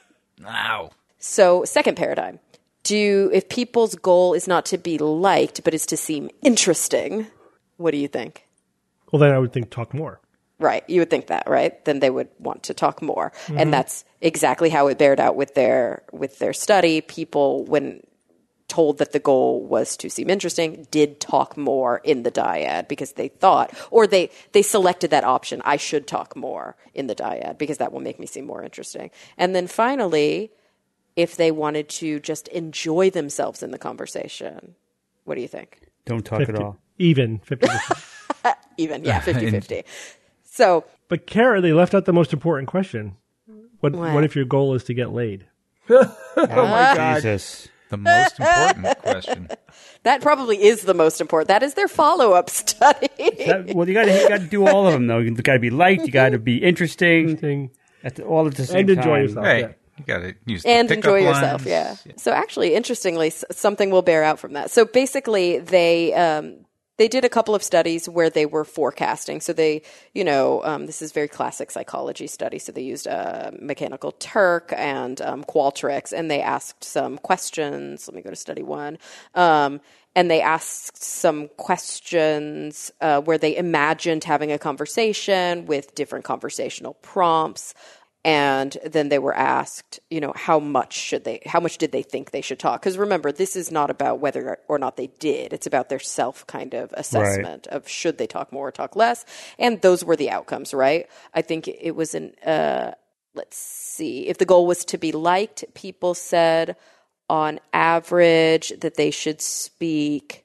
Ow. So, second paradigm. Do if people's goal is not to be liked, but is to seem interesting, what do you think? Well, then I would think talk more. Right. You would think that, right? Then they would want to talk more. Mm-hmm. And that's exactly how it bared out with their with their study. People, when told that the goal was to seem interesting, did talk more in the dyad because they thought, or they, they selected that option, I should talk more in the dyad because that will make me seem more interesting. And then finally, if they wanted to just enjoy themselves in the conversation, what do you think? Don't talk fifty at all. Even fifty percent. Even, yeah, fifty-fifty. So, but Kara, they left out the most important question. What, What? what if your goal is to get laid? Oh my God. Jesus. The most important question. that probably is the most important. That is their follow-up study. That, well, you got to you got to do all of them though. You got to be liked. You got to be interesting. Thing. At the, all at the same And enjoy time. yourself. Right. Yeah. You got to use the And pickup enjoy lines. yourself, yeah. So actually, interestingly, s- something will bear out from that. So basically, they um, they did a couple of studies where they were forecasting. So they, you know, um, this is very classic psychology study. So they used uh, Mechanical Turk and um, Qualtrics, and they asked some questions. Let me go to study one. Um, and they asked some questions uh, where they imagined having a conversation with different conversational prompts. And then they were asked, you know, how much should they, how much did they think they should talk? Because remember, this is not about whether or not they did. It's about their self kind of assessment right. of should they talk more or talk less. And those were the outcomes, right? I think it was an, uh, let's see, if the goal was to be liked, people said on average that they should speak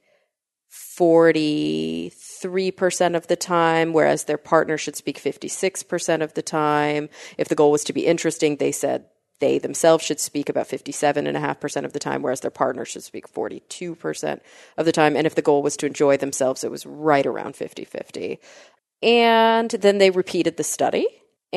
forty-three percent of the time, whereas their partner should speak fifty-six percent of the time. If the goal was to be interesting, they said they themselves should speak about fifty-seven point five percent of the time, whereas their partner should speak forty-two percent of the time. And if the goal was to enjoy themselves, it was right around fifty-fifty. And then they repeated the study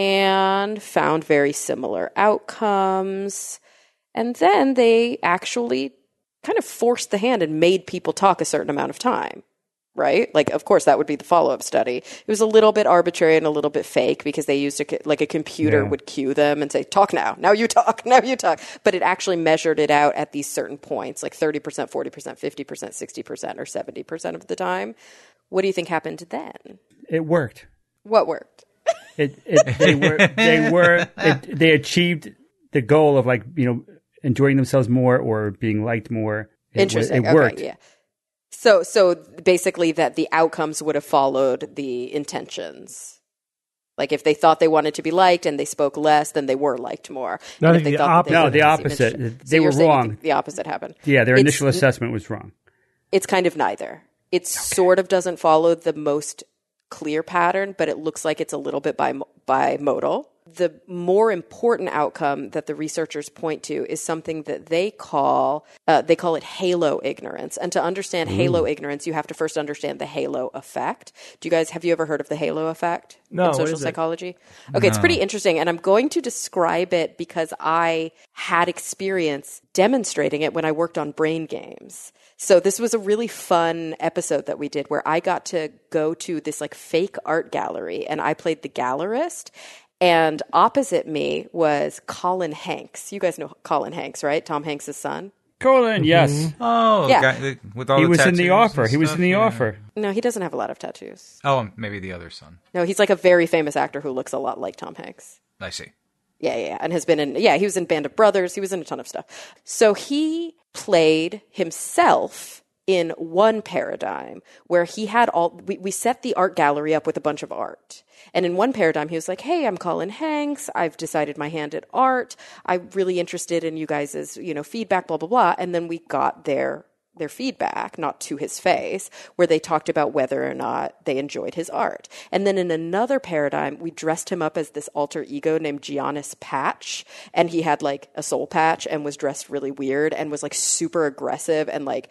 and found very similar outcomes. And then they actually kind of forced the hand and made people talk a certain amount of time, right? Like, of course, that would be the follow-up study. It was a little bit arbitrary and a little bit fake because they used a, like a computer Yeah. would cue them and say, talk now, now you talk, now you talk. But it actually measured it out at these certain points, like thirty percent, forty percent, fifty percent, sixty percent, or seventy percent of the time. What do you think happened then? It worked. What worked? It, it they were they were it, they achieved the goal of like you know enjoying themselves more or being liked more. It, Interesting. It worked. Okay, yeah. So, so basically, that the outcomes would have followed the intentions. Like if they thought they wanted to be liked and they spoke less, then they were liked more. No, I And if think they the thought that they No, wanted the to seem opposite. interesting- They So were you're saying you wrong. think the opposite happened. Yeah, their It's- initial assessment was wrong. It's kind of neither. It sort of doesn't follow the most clear pattern, but it looks like it's a little bit bi- bimodal. The more important outcome that the researchers point to is something that they call uh, they call it halo ignorance. And to understand halo ignorance, you have to first understand the halo effect. Do you guys have you ever heard of the halo effect No, in what social is it? psychology? Okay, it's pretty interesting, and I'm going to describe it because I had experience demonstrating it when I worked on brain games. So this was a really fun episode that we did where I got to go to this like fake art gallery and I played the gallerist. And opposite me was Colin Hanks. You guys know Colin Hanks, right? Tom Hanks' son. Colin, yes. Oh, Yeah. the guy, with all He the was in the tattoos offer. and He was stuff, in the yeah. offer. No, he doesn't have a lot of tattoos. Oh, maybe the other son. No, he's like a very famous actor who looks a lot like Tom Hanks. I see. Yeah, yeah, yeah. And has been in, yeah, he was in Band of Brothers. He was in a ton of stuff. So he played himself in one paradigm where he had all, we, we set the art gallery up with a bunch of art. And in one paradigm, he was like, hey, I'm Colin Hanks. I've decided my hand at art. I'm really interested in you guys' you know, feedback, blah, blah, blah. And then we got there their feedback, not to his face, where they talked about whether or not they enjoyed his art. And then in another paradigm, we dressed him up as this alter ego named Giannis Patch, and he had like a soul patch and was dressed really weird and was like super aggressive and like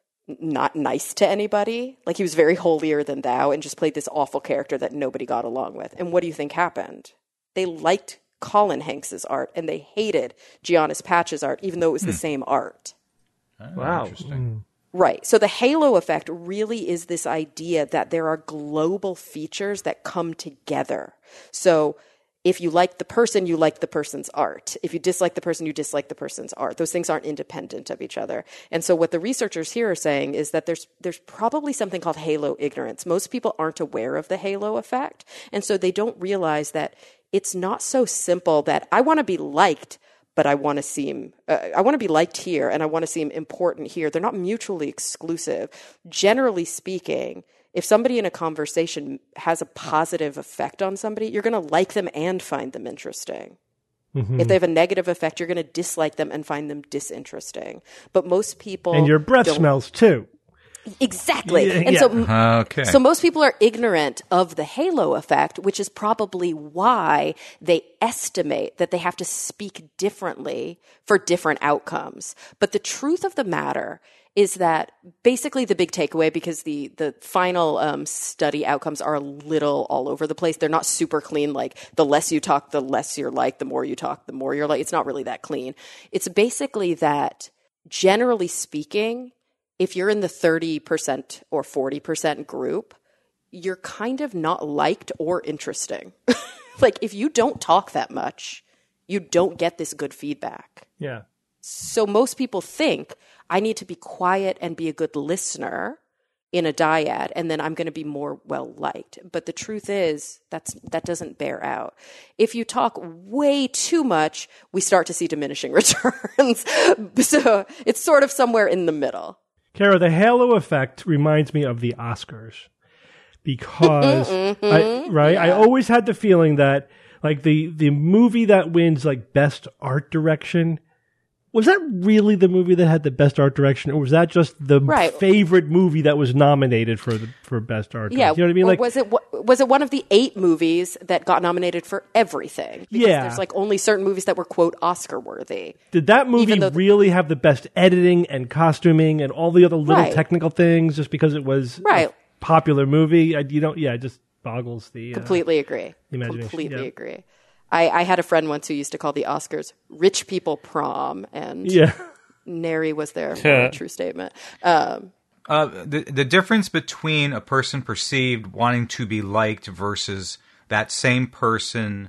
not nice to anybody. Like he was very holier than thou and just played this awful character that nobody got along with. And what do you think happened? They liked Colin Hanks's art and they hated Giannis Patch's art, even though it was hmm. the same art. Oh, wow. Interesting. Right. So the halo effect really is this idea that there are global features that come together. So if you like the person, you like the person's art. If you dislike the person, you dislike the person's art. Those things aren't independent of each other. And so what the researchers here are saying is that there's there's probably something called halo ignorance. Most people aren't aware of the halo effect. And so they don't realize that it's not so simple that I want to be liked, but I want to seem, uh, I want to be liked here and I want to seem important here. They're not mutually exclusive. Generally speaking, if somebody in a conversation has a positive effect on somebody, you're going to like them and find them interesting. Mm-hmm. If they have a negative effect, you're going to dislike them and find them disinteresting. But most people... And your breath don't... smells too. Exactly. Yeah, and yeah. so okay. so most people are ignorant of the halo effect, which is probably why they estimate that they have to speak differently for different outcomes. But the truth of the matter is that basically the big takeaway, because the, the final um, study outcomes are a little all over the place. They're not super clean, like the less you talk, the less you're like, the more you talk, the more you're like. It's not really that clean. It's basically that, generally speaking, if you're in the thirty percent or forty percent group, you're kind of not liked or interesting. Like if you don't talk that much, you don't get this good feedback. Yeah. So most people think I need to be quiet and be a good listener in a dyad, and then I'm going to be more well-liked. But the truth is that's that doesn't bear out. If you talk way too much, we start to see diminishing returns. So it's sort of somewhere in the middle. Kara, the halo effect reminds me of the Oscars because, mm-hmm, I, right? Yeah. I always had the feeling that, like, the, the movie that wins, like, best art direction, was that really the movie that had the best art direction, or was that just the right. favorite movie that was nominated for the for best art? Yeah, direction? You know what I mean? Like, was it was it one of the eight movies that got nominated for everything? Because yeah, there's like only certain movies that were quote Oscar worthy. Did that movie the, really have the best editing and costuming and all the other little right. technical things just because it was right. a popular movie? I, you don't. Yeah, it just boggles the completely uh, agree. Imagination. Completely yeah. agree. I, I had a friend once who used to call the Oscars "rich people prom," and yeah. nary was there a true statement. Um, uh, the the difference between a person perceived wanting to be liked versus that same person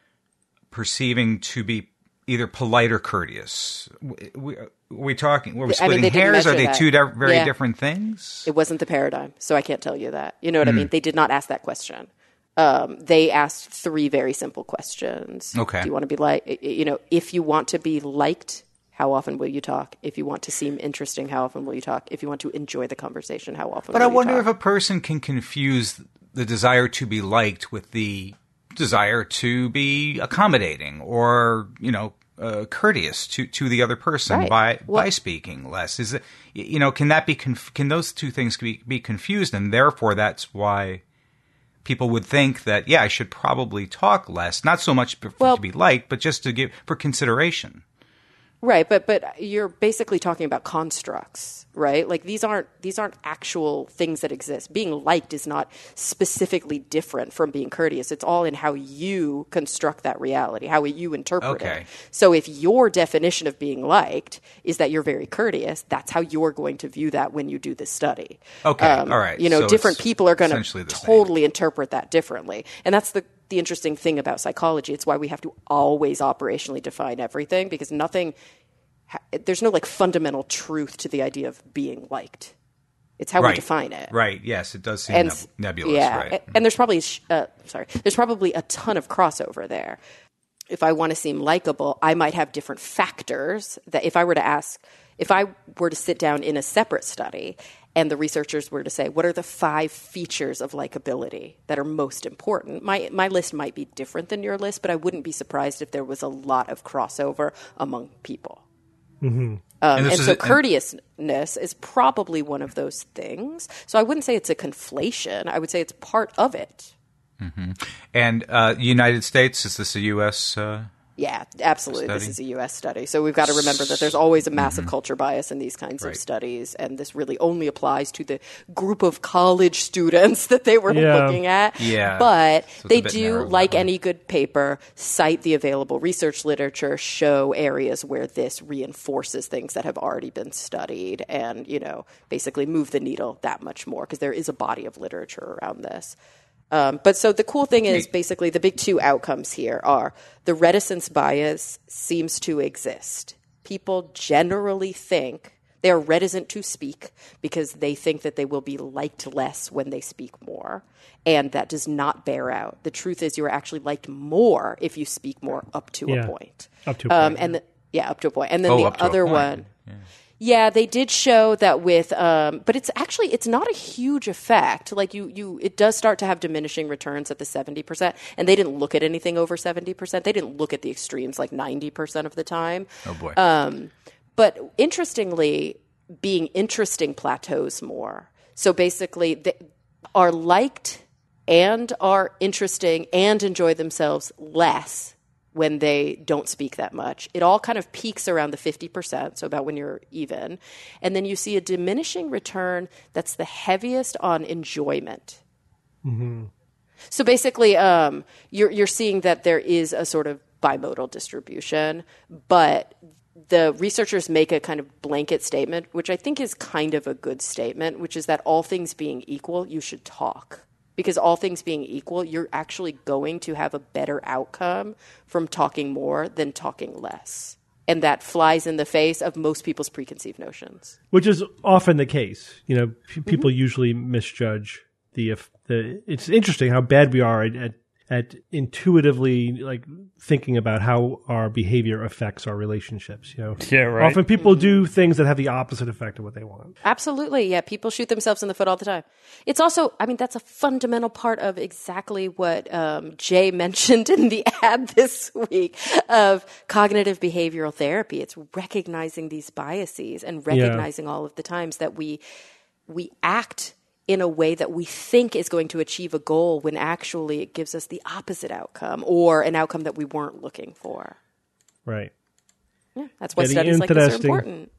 perceiving to be either polite or courteous. We, we, are we talking? Were we splitting I mean, hairs? Are they that. two di- very yeah. different things? It wasn't the paradigm, so I can't tell you that. You know what mm. I mean? They did not ask that question. Um, they asked three very simple questions. Okay. Do you want to be like, you know, if you want to be liked, how often will you talk? If you want to seem interesting, how often will you talk? If you want to enjoy the conversation, how often but will I you wonder talk? if a person can confuse the desire to be liked with the desire to be accommodating or, you know, uh, courteous to, to the other person right. by well, by speaking less. Is it, you know, can that be conf- can those two things be, be confused? And therefore, that's why people would think that, yeah, I should probably talk less, not so much for, well, to be liked, but just to give for consideration. Right, but but you're basically talking about constructs, right? Like these aren't these aren't actual things that exist. Being liked is not specifically different from being courteous. It's all in how you construct that reality, how you interpret okay. it. So if your definition of being liked is that you're very courteous, that's how you're going to view that when you do this study. Okay, um, all right. You know, so different people are going to totally same. interpret that differently, and that's the. The interesting thing about psychology, it's why we have to always operationally define everything, because nothing, there's no like fundamental truth to the idea of being liked. It's how right. we define it. Right. Yes, it does seem and, neb- nebulous. Yeah. Right. And there's probably, uh, sorry, there's probably a ton of crossover there. If I want to seem likable, I might have different factors that if I were to ask, if I were to sit down in a separate study and the researchers were to say, what are the five features of likability that are most important? My my list might be different than your list, but I wouldn't be surprised if there was a lot of crossover among people. Mm-hmm. Um, and, and so a, courteousness is probably one of those things. So I wouldn't say it's a conflation. I would say it's part of it. Mm-hmm. And uh, United States, is this a U S uh Yeah, absolutely. study? This is a U S study. So we've got to remember that there's always a massive Mm-hmm. culture bias in these kinds Right. of studies. And this really only applies to the group of college students that they were Yeah. looking at. Yeah. But So it's a they bit do, narrow like that way. any good paper, cite the available research literature, show areas where this reinforces things that have already been studied and, you know, basically move the needle that much more because there is a body of literature around this. Um, but so the cool thing is basically the big two outcomes here are the reticence bias seems to exist. People generally think they are reticent to speak because they think that they will be liked less when they speak more. And that does not bear out. The truth is you are actually liked more if you speak more up to Yeah. a point. Up to a Um, point, and the, yeah, up to a point. And then Oh, the up to a other point. one. Yeah, they did show that with, um, but it's actually it's not a huge effect. Like you, you, it does start to have diminishing returns at the seventy percent, and they didn't look at anything over seventy percent. They didn't look at the extremes like ninety percent of the time. Oh, boy. Um, but interestingly, being interesting plateaus more. So basically, they are liked and are interesting and enjoy themselves less when they don't speak that much. It all kind of peaks around the fifty percent, so about when you're even. And then you see a diminishing return that's the heaviest on enjoyment. Mm-hmm. So basically, um, you're, you're seeing that there is a sort of bimodal distribution, but the researchers make a kind of blanket statement, which I think is kind of a good statement, which is that all things being equal, you should talk. Because all things being equal, you're actually going to have a better outcome from talking more than talking less. And that flies in the face of most people's preconceived notions. Which is often the case. You know, p- people Mm-hmm. usually misjudge the, if the, it's interesting how bad we are at, at, at intuitively like thinking about how our behavior affects our relationships. You know, Yeah, right. often people do things that have the opposite effect of what they want. Absolutely. Yeah. People shoot themselves in the foot all the time. It's also, I mean, that's a fundamental part of exactly what um, Jay mentioned in the ad this week of cognitive behavioral therapy. It's recognizing these biases and recognizing all of the times that we we act in a way that we think is going to achieve a goal when actually it gives us the opposite outcome or an outcome that we weren't looking for. Right. Yeah, that's why Getting studies like this are interesting. important.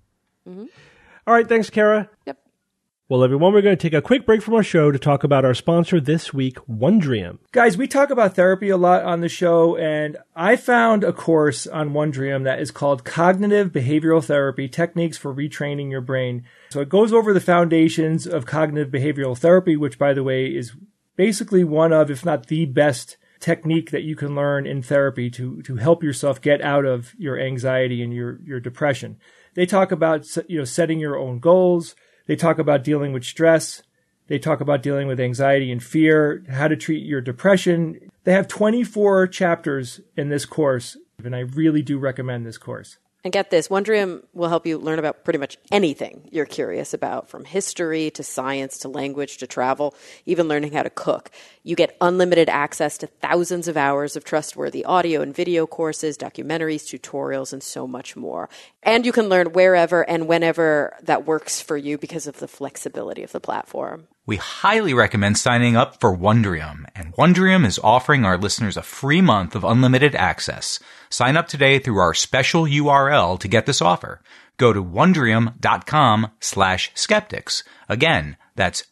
All right. Thanks, Kara. Yep. Well, everyone, we're going to take a quick break from our show to talk about our sponsor this week, Wondrium. Guys, we talk about therapy a lot on the show, and I found a course on Wondrium that is called Cognitive Behavioral Therapy, Techniques for Retraining Your Brain. So it goes over the foundations of cognitive behavioral therapy, which, by the way, is basically one of, if not the best technique that you can learn in therapy to, to help yourself get out of your anxiety and your, your depression. They talk about, you know, setting your own goals. They talk about dealing with stress. They talk about dealing with anxiety and fear, how to treat your depression. They have twenty-four chapters in this course, and I really do recommend this course. And get this, Wondrium will help you learn about pretty much anything you're curious about, from history to science to language to travel, even learning how to cook. You get unlimited access to thousands of hours of trustworthy audio and video courses, documentaries, tutorials, and so much more. And you can learn wherever and whenever that works for you because of the flexibility of the platform. We highly recommend signing up for Wondrium, and Wondrium is offering our listeners a free month of unlimited access. Sign up today through our special U R L to get this offer. Go to wondrium.com slash skeptics. Again, that's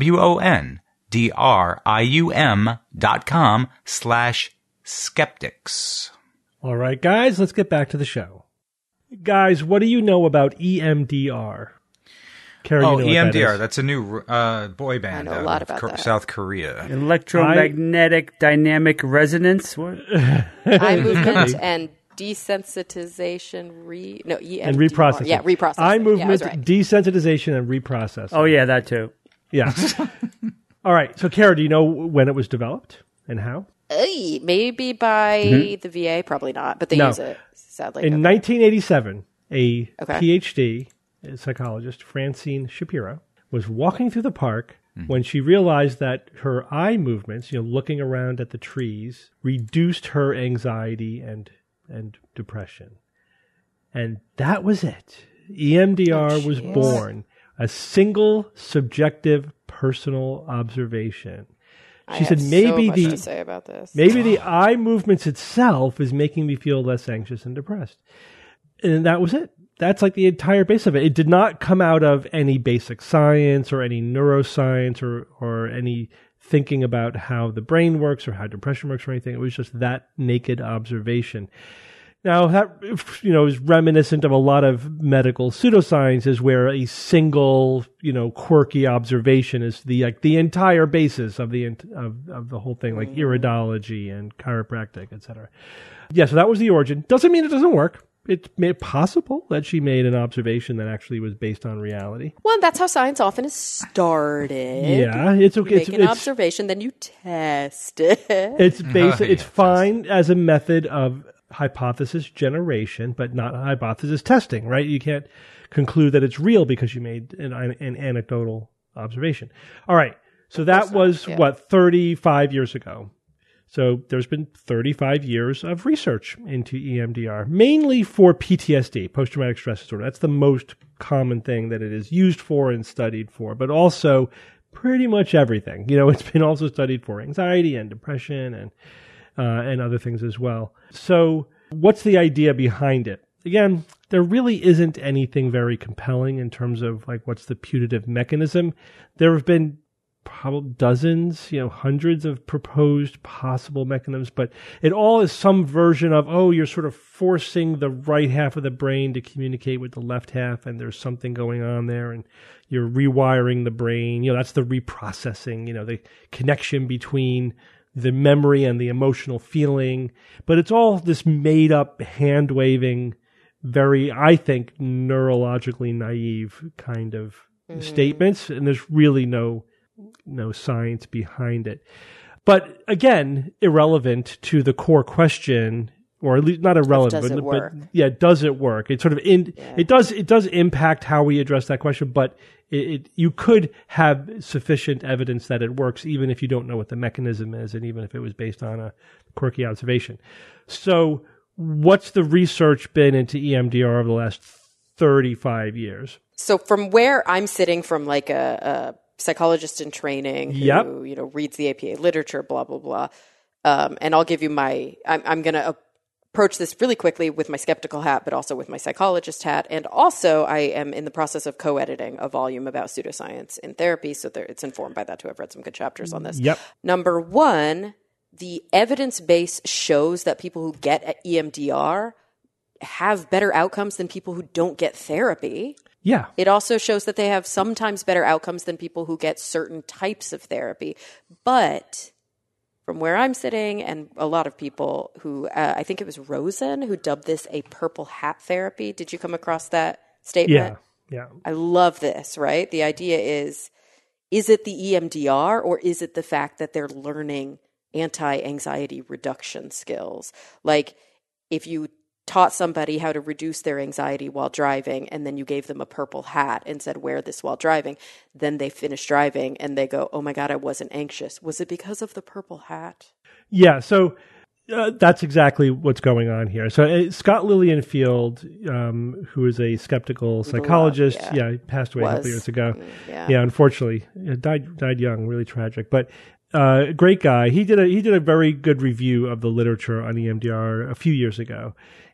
W-O-N-D-R-I-U-M dot com slash skeptics. All right, guys, let's get back to the show. Guys, what do you know about E M D R? Kara, Oh, you know what E M D R, that is. that's a new uh, boy band I know a out lot of about Ko- that. South Korea. Electromagnetic dynamic resonance. What? Eye movement and desensitization, re no E M D R. And reprocessing. Yeah, reprocessing. Eye Yeah, I movement, was right. desensitization, and reprocessing. Oh yeah, that too. Yeah. All right. So, Kara, do you know when it was developed and how? Ay, maybe by Mm-hmm. the V A, probably not, but they No. use it. Sadly, In nineteen eighty-seven, a Okay. PhD psychologist, Francine Shapiro, was walking through the park when she realized that her eye movements, you know, looking around at the trees, reduced her anxiety and and depression. And that was it. E M D R Oh, was jeez. born. A single subjective personal observation. She I said have maybe so much the to say about this. maybe the eye movements itself is making me feel less anxious and depressed. And that was it. That's like the entire base of it. It did not come out of any basic science or any neuroscience or, or any thinking about how the brain works or how depression works or anything. It was just that naked observation. Now, that, you know, is reminiscent of a lot of medical pseudosciences where a single, you know, quirky observation is the like the entire basis of the of, of the whole thing, like iridology and chiropractic, et cetera. Yeah, so that was the origin. Doesn't mean it doesn't work. It's possible that she made an observation that actually was based on reality. Well, that's how science often is started. Yeah, it's okay. You make It's, an it's, observation, then you test it. it's basic. Oh, It's yeah, fine as a method of hypothesis generation, but not hypothesis testing, right? You can't conclude that it's real because you made an, an anecdotal observation. All right. So that was, yeah. what, thirty-five years ago. So there's been thirty-five years of research into E M D R, mainly for P T S D, post-traumatic stress disorder. That's the most common thing that it is used for and studied for, but also pretty much everything. You know, it's been also studied for anxiety and depression and uh, and other things as well. So what's the idea behind it? Again, there really isn't anything very compelling in terms of like what's the putative mechanism. There have been probably dozens, you know, hundreds of proposed possible mechanisms, but it all is some version of, oh, you're sort of forcing the right half of the brain to communicate with the left half, and there's something going on there, and you're rewiring the brain. You know, that's the reprocessing, you know, the connection between the memory and the emotional feeling. But it's all this made up, hand waving, very, I think, neurologically naive kind of mm-hmm. statements, and there's really no no science behind it. But again, irrelevant to the core question, or at least not irrelevant, does it but, work? but yeah, does it work? It sort of in, Yeah. it does it does impact how we address that question, but it, it you could have sufficient evidence that it works even if you don't know what the mechanism is, and even if it was based on a quirky observation. So what's the research been into E M D R over the last thirty-five years? So from where I'm sitting, from like a, a psychologist in training who, Yep. you know, reads the A P A literature, blah, blah, blah. Um, and I'll give you my, I'm, I'm going to approach this really quickly with my skeptical hat, but also with my psychologist hat. And also I am in the process of co-editing a volume about pseudoscience in therapy. So there, it's informed by that too. I've read some good chapters on this. Yep. Number one, the evidence base shows that people who get E M D R have better outcomes than people who don't get therapy. Yeah. It also shows that they have sometimes better outcomes than people who get certain types of therapy. But from where I'm sitting, and a lot of people who, uh, I think it was Rosen who dubbed this a purple hat therapy. Did you come across that statement? Yeah. Yeah. I love this, right? The idea is, is it the E M D R or is it the fact that they're learning anti-anxiety reduction skills? Like if you taught somebody how to reduce their anxiety while driving, and then you gave them a purple hat and said, wear this while driving, then they finish driving and they go, oh my God, I wasn't anxious. Was it because of the purple hat? Yeah, so uh, that's exactly what's going on here. So uh, Scott Lilienfield, um, who is a skeptical psychologist, Love, yeah. yeah. he passed away a couple Was. years ago. Mm, yeah. Yeah, unfortunately, he died died young, really tragic. But uh, great guy. He did a he did a very good review of the literature on E M D R a few years ago.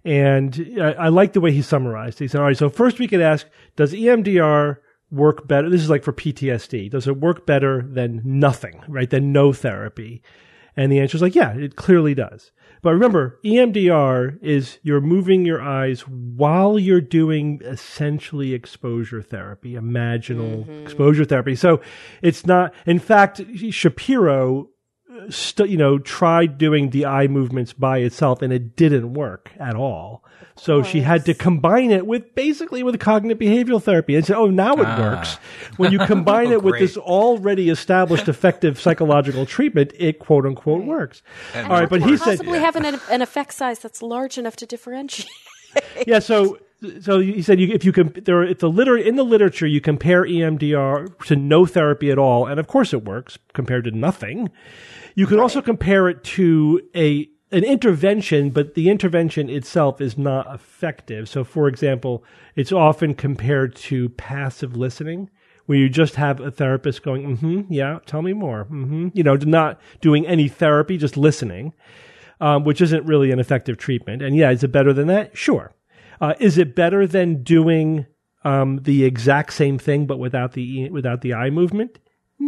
And I, I like the way he summarized. He said, all right, so first we could ask, does E M D R work better? This is like for P T S D. Does it work better than nothing, right? Than no therapy? And the answer is like, yeah, it clearly does. But remember, E M D R is you're moving your eyes while you're doing essentially exposure therapy, imaginal mm-hmm. exposure therapy. So it's not, in fact, Shapiro St- you know, tried doing the eye movements by itself, and it didn't work at all. So she had to combine it with basically with cognitive behavioral therapy, and say, "Oh, now it Ah. works." When you combine Oh, it with great. this already established effective psychological treatment, it quote unquote works. And all right, but he said, possibly have an, an effect size that's large enough to differentiate. yeah. So, so he said, you, if you can, there, if the liter in the literature, you compare E M D R to no therapy at all, and of course it works compared to nothing. You can also compare it to a an intervention, but the intervention itself is not effective. So, for example, it's often compared to passive listening, where you just have a therapist going, mm-hmm, yeah, tell me more, mm-hmm, you know, not doing any therapy, just listening, um, which isn't really an effective treatment. And yeah, is it better than that? Sure. Uh, is it better than doing um, the exact same thing but without the without the eye movement?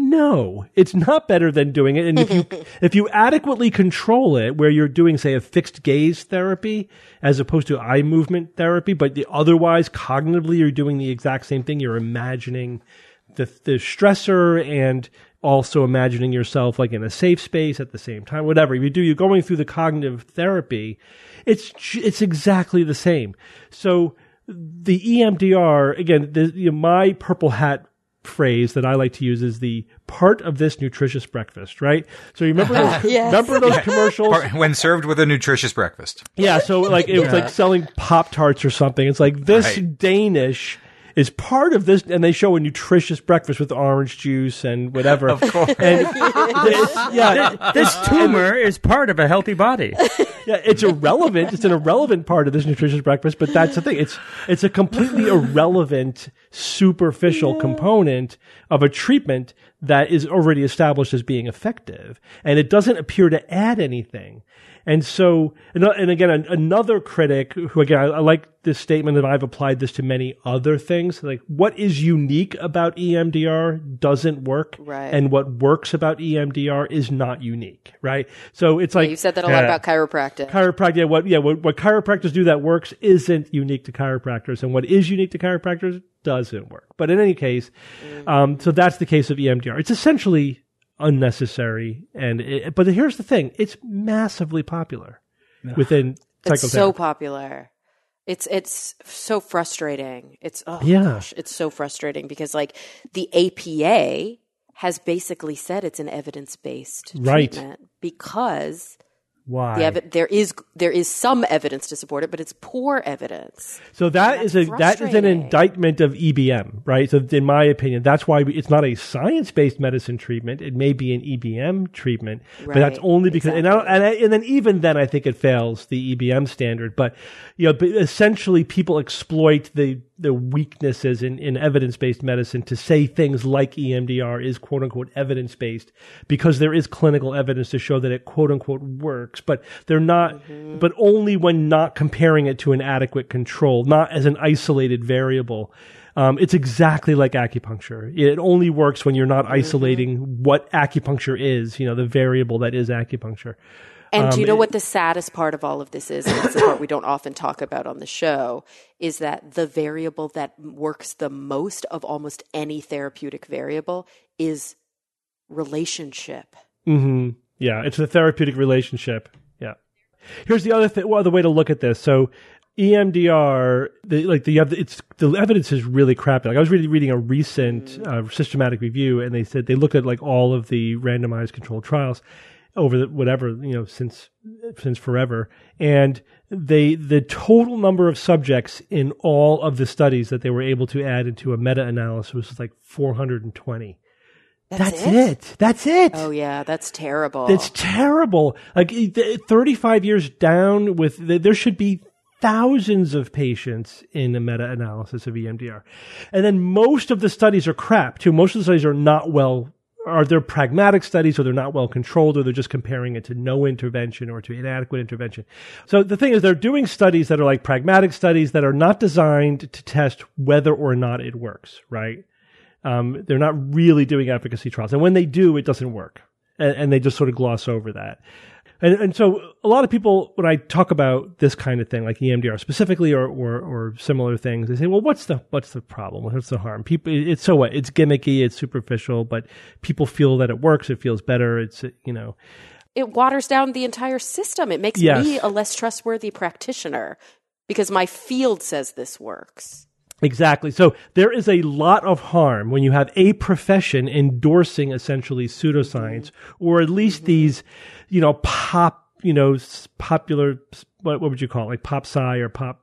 No, it's not better than doing it. And if you if you adequately control it, where you're doing, say, a fixed gaze therapy as opposed to eye movement therapy, but the otherwise cognitively you're doing the exact same thing. You're imagining the the stressor and also imagining yourself like in a safe space at the same time. Whatever you do, you're going through the cognitive therapy. It's it's exactly the same. So the E M D R, again, the, you know, my purple hat phrase that I like to use is the part of this nutritious breakfast, right? So you remember those, Yes. remember those commercials? When served with a nutritious breakfast. Yeah, so like it was like selling Pop-Tarts or something. It's like this Right. Danish is part of this, and they show a nutritious breakfast with orange juice and whatever. Of course. And this, yeah, This tumor is part of a healthy body. yeah, it's irrelevant. It's an irrelevant part of this nutritious breakfast, but that's the thing. It's it's a completely irrelevant, superficial yeah. component of a treatment that is already established as being effective, and it doesn't appear to add anything. And so, and again, another critic who, again, I, I like this statement, and I've applied this to many other things. Like, what is unique about E M D R doesn't work, right. and what works about E M D R is not unique, right? So it's like yeah, you said that a lot yeah. about chiropractic. Chiropractic, yeah, what, yeah, what, what chiropractors do that works isn't unique to chiropractors, and what is unique to chiropractors doesn't work. But in any case, mm. um, so that's the case of E M D R. It's essentially unnecessary, and it, but here's the thing: it's massively popular within psychotherapy. It's so popular. It's it's so frustrating. It's oh yeah. gosh, it's so frustrating because like the A P A has basically said it's an evidence-based right. treatment because Why? the ev- there is there is some evidence to support it, but it's poor evidence. So that is a that is an indictment of E B M, right? So in my opinion, that's why we, it's not a science-based medicine treatment. It may be an E B M treatment, right, but that's only because exactly. and, I, and, I, and then even then, I think it fails the E B M standard. But you know, but essentially, people exploit the the weaknesses in, in evidence-based medicine to say things like E M D R is quote unquote evidence-based because there is clinical evidence to show that it quote unquote works, but they're not, mm-hmm. but only when not comparing it to an adequate control, not as an isolated variable. Um, it's exactly like acupuncture. It only works when you're not mm-hmm. isolating what acupuncture is, you know, the variable that is acupuncture. And Um, do you know it- what the saddest part of all of this is? And it's the part we don't often talk about on the show, is that the variable that works the most of almost any therapeutic variable is relationship. Mm-hmm. Yeah, it's the therapeutic relationship. Yeah. Here's the other thing. Well, the way to look at this. So, E M D R, the, like the it's the evidence is really crappy. Like I was really reading a recent uh, systematic review, and they said they looked at like all of the randomized controlled trials over the, whatever, you know, since since forever, and they the total number of subjects in all of the studies that they were able to add into a meta-analysis was like four hundred twenty. That's, That's it? it. That's it. Oh yeah, that's terrible. It's terrible. Like thirty-five years down, with there should be thousands of patients in a meta-analysis of E M D R, and then most of the studies are crap too. Most of the studies are not well. Are they're pragmatic studies, or they're not well controlled, or they're just comparing it to no intervention or to inadequate intervention. So the thing is, they're doing studies that are like pragmatic studies that are not designed to test whether or not it works, right? Um, they're not really doing efficacy trials. And when they do, it doesn't work. And, and they just sort of gloss over that. And, and so a lot of people, when I talk about this kind of thing, like E M D R specifically, or, or, or similar things, they say, well, what's the, what's the problem? What's the harm? People, it's so what? It's gimmicky, it's superficial, but people feel that it works, it feels better, it's, you know. It waters down the entire system. It makes Yes. me a less trustworthy practitioner because my field says this works. Exactly. So there is a lot of harm when you have a profession endorsing essentially pseudoscience, mm-hmm. or at least mm-hmm. these, you know, pop, you know, popular, what, what would you call it? Like pop sci or pop,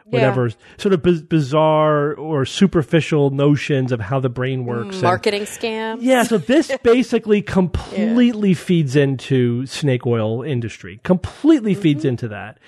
whatever, sort of biz- bizarre or superficial notions of how the brain works. And- Marketing scam. Yeah, so this basically completely yeah. feeds into snake oil industry. Completely mm-hmm. feeds into that.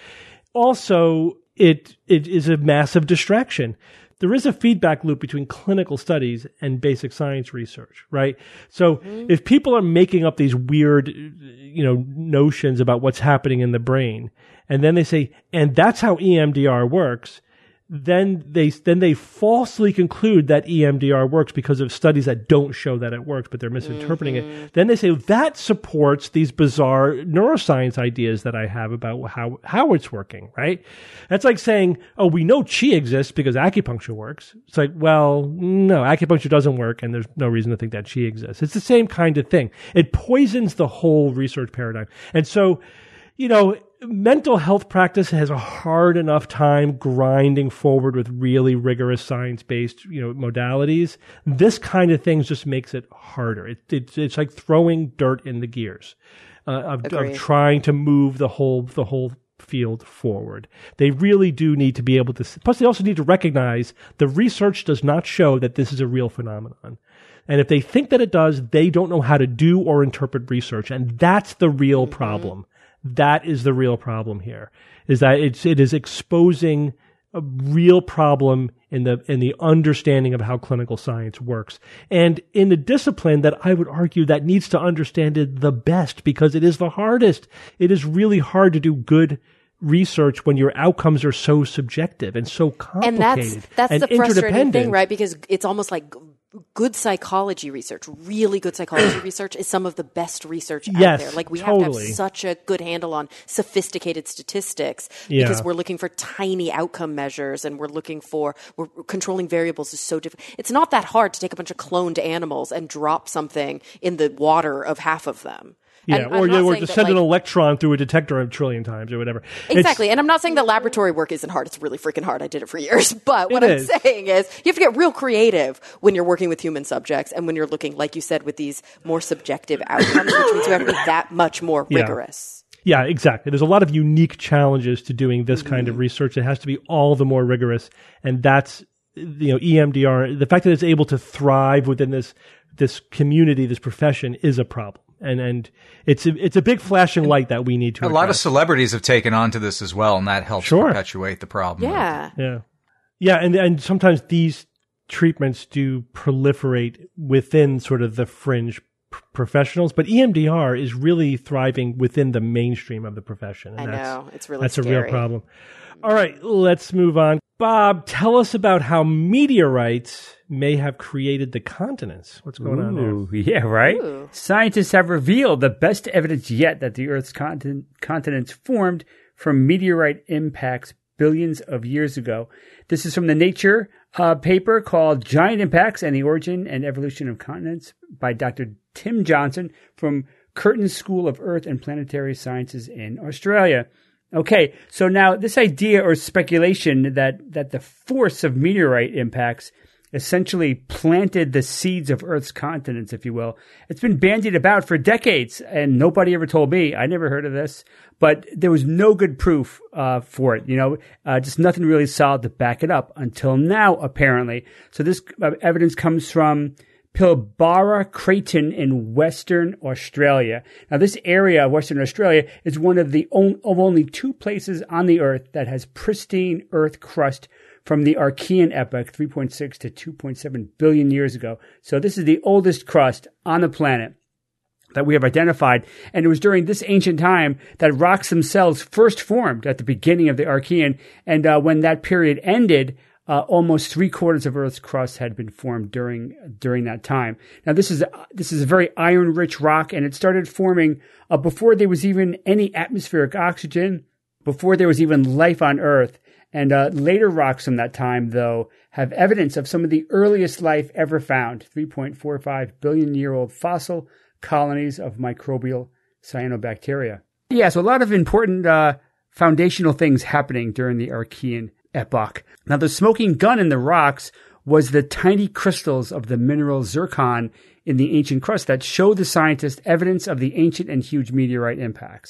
Also, it it is a massive distraction. There is a feedback loop between clinical studies and basic science research, right? So mm-hmm. if people are making up these weird, you know, notions about what's happening in the brain, and then they say, and that's how E M D R works, then they then they falsely conclude that E M D R works because of studies that don't show that it works, but they're misinterpreting mm-hmm. it. Then they say that supports these bizarre neuroscience ideas that I have about how how it's working, right? That's like saying, oh, we know qi exists because acupuncture works. It's like, well, no, acupuncture doesn't work, and there's no reason to think that qi exists. It's the same kind of thing. It poisons the whole research paradigm. And so, you know, mental health practice has a hard enough time grinding forward with really rigorous science-based, you know, modalities. This kind of thing just makes it harder. It, it, it's like throwing dirt in the gears uh, of, of trying to move the whole the whole field forward. They really do need to be able to. Plus, they also need to recognize the research does not show that this is a real phenomenon. And if they think that it does, they don't know how to do or interpret research, and that's the real mm-hmm. problem. That is the real problem here, is that it's, it is exposing a real problem in the, in the understanding of how clinical science works. And in the discipline that I would argue that needs to understand it the best, because it is the hardest. It is really hard to do good research when your outcomes are so subjective and so complicated. And that's, that's and the frustrating thing, right? Because it's almost like good psychology research, really good psychology research is some of the best research out yes, there. Like we totally. have to have such a good handle on sophisticated statistics yeah. because we're looking for tiny outcome measures and we're looking for, we're controlling variables is so different. It's not that hard to take a bunch of cloned animals and drop something in the water of half of them. Yeah, and or, yeah, or to send like, an electron through a detector a trillion times or whatever. Exactly. It's, and I'm not saying that laboratory work isn't hard. It's really freaking hard. I did it for years. But what I'm is. saying is you have to get real creative when you're working with human subjects and when you're looking, like you said, with these more subjective outcomes, which means you have to be that much more rigorous. Yeah, yeah, exactly. There's a lot of unique challenges to doing this kind mm-hmm. of research. It has to be all the more rigorous. And that's, you know, E M D R, the fact that it's able to thrive within this this community, this profession, is a problem. And and it's a, it's a big flashing light that we need to A address. lot of celebrities have taken on to this as well, and that helps sure. perpetuate the problem. Yeah. Yeah. Yeah, and and sometimes these treatments do proliferate within sort of the fringe p- professionals, but E M D R is really thriving within the mainstream of the profession. And I that's, know. It's really That's scary. a real problem. All right, let's move on. Bob, tell us about how meteorites may have created the continents. What's going Ooh, on there? Yeah, right? Ooh. Scientists have revealed the best evidence yet that the Earth's continent, continents formed from meteorite impacts billions of years ago. This is from the Nature uh, paper called Giant Impacts and the Origin and Evolution of Continents by Doctor Tim Johnson from Curtin School of Earth and Planetary Sciences in Australia. Okay, so now this idea or speculation that, that the force of meteorite impacts essentially planted the seeds of Earth's continents, if you will. It's been bandied about for decades, and nobody ever told me. I never heard of this, but there was no good proof uh, for it. You know, uh, just nothing really solid to back it up until now, apparently. So this uh, evidence comes from Pilbara Craton in Western Australia. Now, this area of Western Australia is one of the on, of only two places on the Earth that has pristine Earth crust from the Archean epoch, three point six to two point seven billion years ago. So this is the oldest crust on the planet that we have identified. And it was during this ancient time that rocks themselves first formed at the beginning of the Archean. And uh, when that period ended, Uh, almost three quarters of Earth's crust had been formed during during that time. Now, this is a, this is a very iron-rich rock, and it started forming uh, before there was even any atmospheric oxygen, before there was even life on Earth. And uh, later rocks from that time, though, have evidence of some of the earliest life ever found: three point four five billion year old fossil colonies of microbial cyanobacteria. Yeah, so a lot of important uh, foundational things happening during the Archean epoch. Now, the smoking gun in the rocks was the tiny crystals of the mineral zircon in the ancient crust that showed the scientists evidence of the ancient and huge meteorite impacts.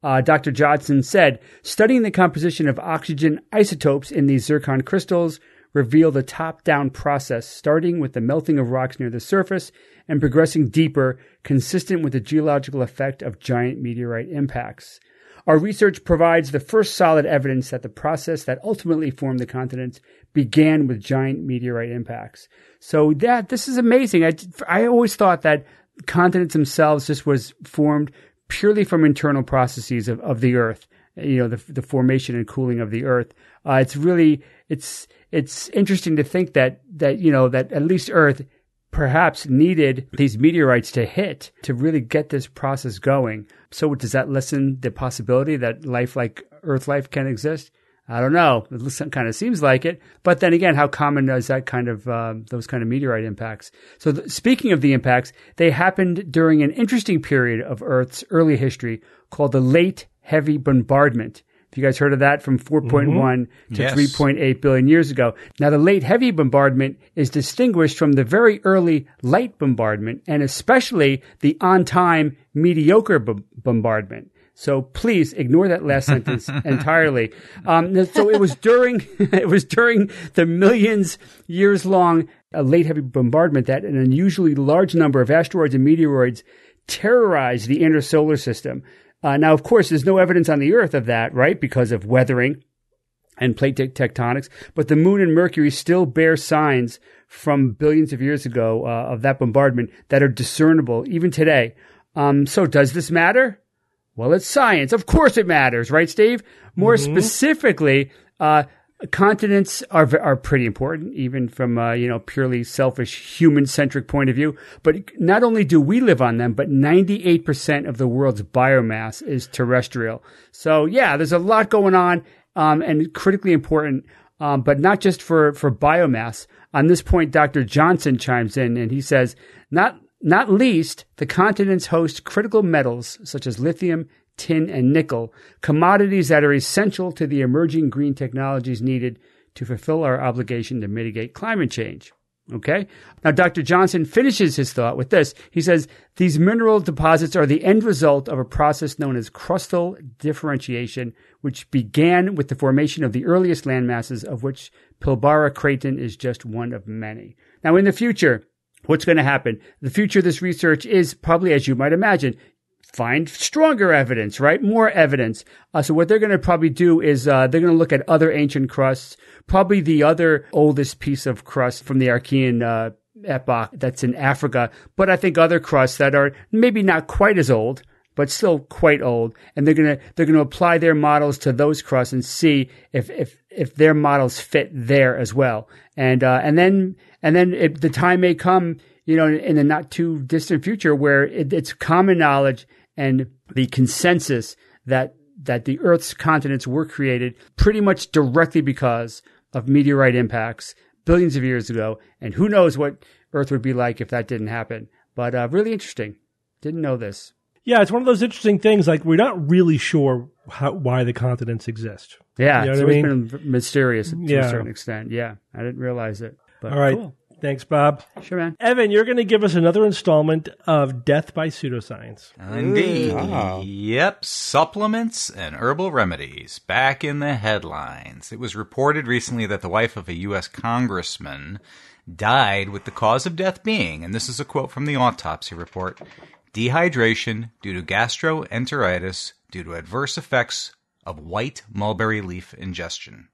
Uh, Doctor Johnson said, studying the composition of oxygen isotopes in these zircon crystals reveal the top-down process, starting with the melting of rocks near the surface and progressing deeper, consistent with the geological effect of giant meteorite impacts. Our research provides the first solid evidence that the process that ultimately formed the continents began with giant meteorite impacts. So that this is amazing. I, I always thought that continents themselves just was formed purely from internal processes of, of the Earth, you know, the, the formation and cooling of the Earth. Uh, it's really, it's, it's interesting to think that, that, you know, that at least Earth perhaps needed these meteorites to hit to really get this process going. So does that lessen the possibility that life like Earth life can exist? I don't know. It kind of seems like it. But then again, how common is that kind of, uh, those kind of meteorite impacts? So th- speaking of the impacts, they happened during an interesting period of Earth's early history called the Late Heavy Bombardment. Have you guys heard of that? From four point one mm-hmm. to yes. three point eight billion years ago. Now, the Late Heavy Bombardment is distinguished from the very early Light Bombardment and especially the on-time Mediocre b- Bombardment. So please ignore that last sentence entirely. Um, so it was during it was during the millions years long uh, late heavy bombardment that an unusually large number of asteroids and meteoroids terrorized the inner solar system. Uh, now, of course, there's no evidence on the Earth of that, right, because of weathering and plate te- tectonics. But the Moon and Mercury still bear signs from billions of years ago uh, of that bombardment that are discernible even today. Um, so does this matter? Well, it's science. Of course it matters, right, Steve? More mm-hmm. specifically, uh, continents are are pretty important, even from a you know purely selfish, human-centric point of view. But not only do we live on them, but ninety-eight percent of the world's biomass is terrestrial. So yeah, there's a lot going on, um, and critically important, um, but not just for for biomass. On this point, Doctor Johnson chimes in, and he says, not. Not least, the continents host critical metals such as lithium, tin, and nickel, commodities that are essential to the emerging green technologies needed to fulfill our obligation to mitigate climate change. Okay? Now, Doctor Johnson finishes his thought with this. He says, these mineral deposits are the end result of a process known as crustal differentiation, which began with the formation of the earliest landmasses, of which Pilbara Craton is just one of many. Now, in the future, what's going to happen? The future of this research is probably, as you might imagine, find stronger evidence, right? More evidence. Uh, so what they're going to probably do is uh, they're going to look at other ancient crusts, probably the other oldest piece of crust from the Archean uh, epoch that's in Africa, but I think other crusts that are maybe not quite as old, but still quite old. And they're going to they're going to apply their models to those crusts and see if if if their models fit there as well. And uh, and then and then it, the time may come, you know, in the not too distant future where it, it's common knowledge and the consensus that that the Earth's continents were created pretty much directly because of meteorite impacts billions of years ago. And who knows what Earth would be like if that didn't happen. But uh, really interesting. Didn't know this. Yeah, it's one of those interesting things. Like, we're not really sure how, why the continents exist. Yeah, you know it's what I always mean? been mysterious to yeah. a certain extent. Yeah, I didn't realize it. But all right. Cool. Thanks, Bob. Sure, man. Evan, you're going to give us another installment of Death by Pseudoscience. Indeed. Oh. Yep. Supplements and herbal remedies back in the headlines. It was reported recently that the wife of a U S congressman died with the cause of death being, and this is a quote from the autopsy report, dehydration due to gastroenteritis due to adverse effects of white mulberry leaf ingestion.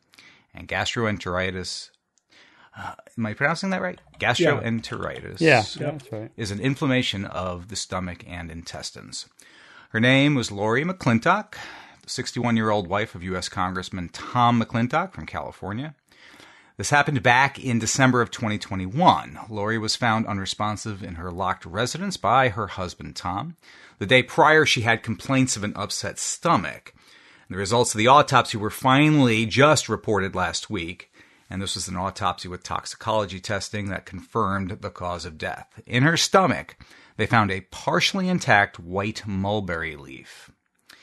And gastroenteritis, uh, am I pronouncing that right? Gastroenteritis Yeah, yeah, that's right. is an inflammation of the stomach and intestines. Her name was Lori McClintock, the sixty-one-year-old wife of U S Congressman Tom McClintock from California. This happened back in December of twenty twenty-one. Lori was found unresponsive in her locked residence by her husband, Tom. The day prior, she had complaints of an upset stomach. And the results of the autopsy were finally just reported last week, and this was an autopsy with toxicology testing that confirmed the cause of death. In her stomach, they found a partially intact white mulberry leaf.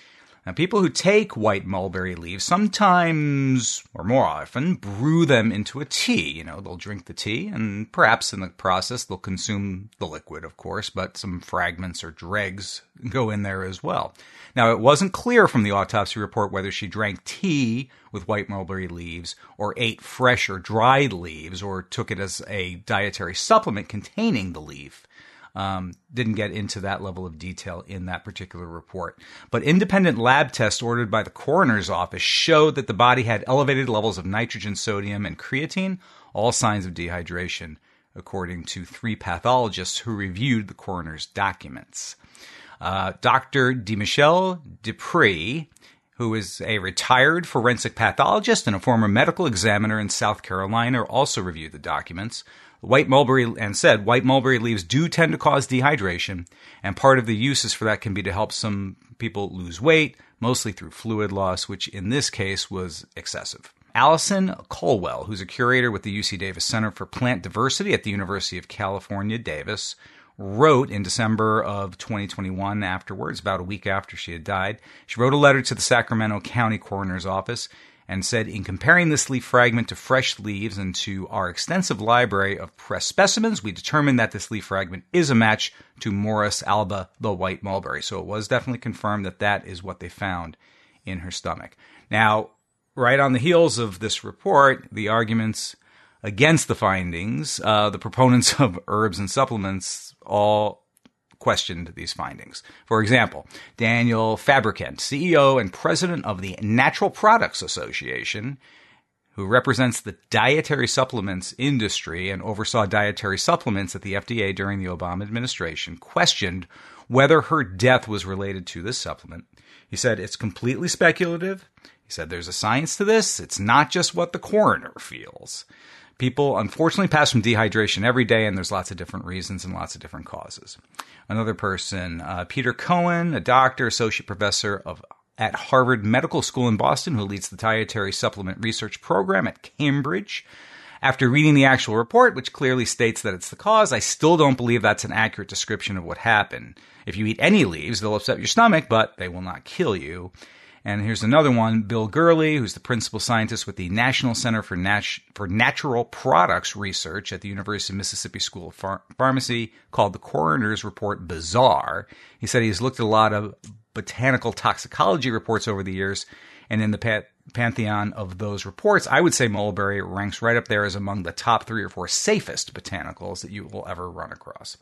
Now, people who take white mulberry leaves sometimes, or more often, brew them into a tea. You know, they'll drink the tea, and perhaps in the process they'll consume the liquid, of course, but some fragments or dregs go in there as well. Now, it wasn't clear from the autopsy report whether she drank tea with white mulberry leaves or ate fresh or dried leaves or took it as a dietary supplement containing the leaf. Um, didn't get into that level of detail in that particular report. But independent lab tests ordered by the coroner's office showed that the body had elevated levels of nitrogen, sodium, and creatine, all signs of dehydration, according to three pathologists who reviewed the coroner's documents. Uh, Doctor DeMichel Dupree, who is a retired forensic pathologist and a former medical examiner in South Carolina, also reviewed the documents. White mulberry and said white mulberry leaves do tend to cause dehydration, and part of the uses for that can be to help some people lose weight, mostly through fluid loss, which in this case was excessive. Allison Colwell, who's a curator with the U C Davis Center for Plant Diversity at the University of California, Davis, wrote in December of twenty twenty-one afterwards, about a week after she had died. She wrote a letter to the Sacramento County Coroner's Office and said, in comparing this leaf fragment to fresh leaves and to our extensive library of pressed specimens, we determined that this leaf fragment is a match to Morus alba, the white mulberry. So it was definitely confirmed that that is what they found in her stomach. Now, right on the heels of this report, the arguments against the findings, uh, the proponents of herbs and supplements all questioned these findings. For example, Daniel Fabricant, C E O and president of the Natural Products Association, who represents the dietary supplements industry and oversaw dietary supplements at the F D A during the Obama administration, questioned whether her death was related to this supplement. He said, it's completely speculative. He said, there's a science to this. It's not just what the coroner feels. People, unfortunately, pass from dehydration every day, and there's lots of different reasons and lots of different causes. Another person, uh, Peter Cohen, a doctor, associate professor of at Harvard Medical School in Boston, who leads the dietary supplement research program at Cambridge. After reading the actual report, which clearly states that it's the cause, I still don't believe that's an accurate description of what happened. If you eat any leaves, they'll upset your stomach, but they will not kill you. And here's another one, Bill Gurley, who's the principal scientist with the National Center for, Nat- for Natural Products Research at the University of Mississippi School of Ph- Pharmacy, called the coroner's report bizarre. He said he's looked at a lot of botanical toxicology reports over the years, and in the pa- pantheon of those reports, I would say mulberry ranks right up there as among the top three or four safest botanicals that you will ever run across.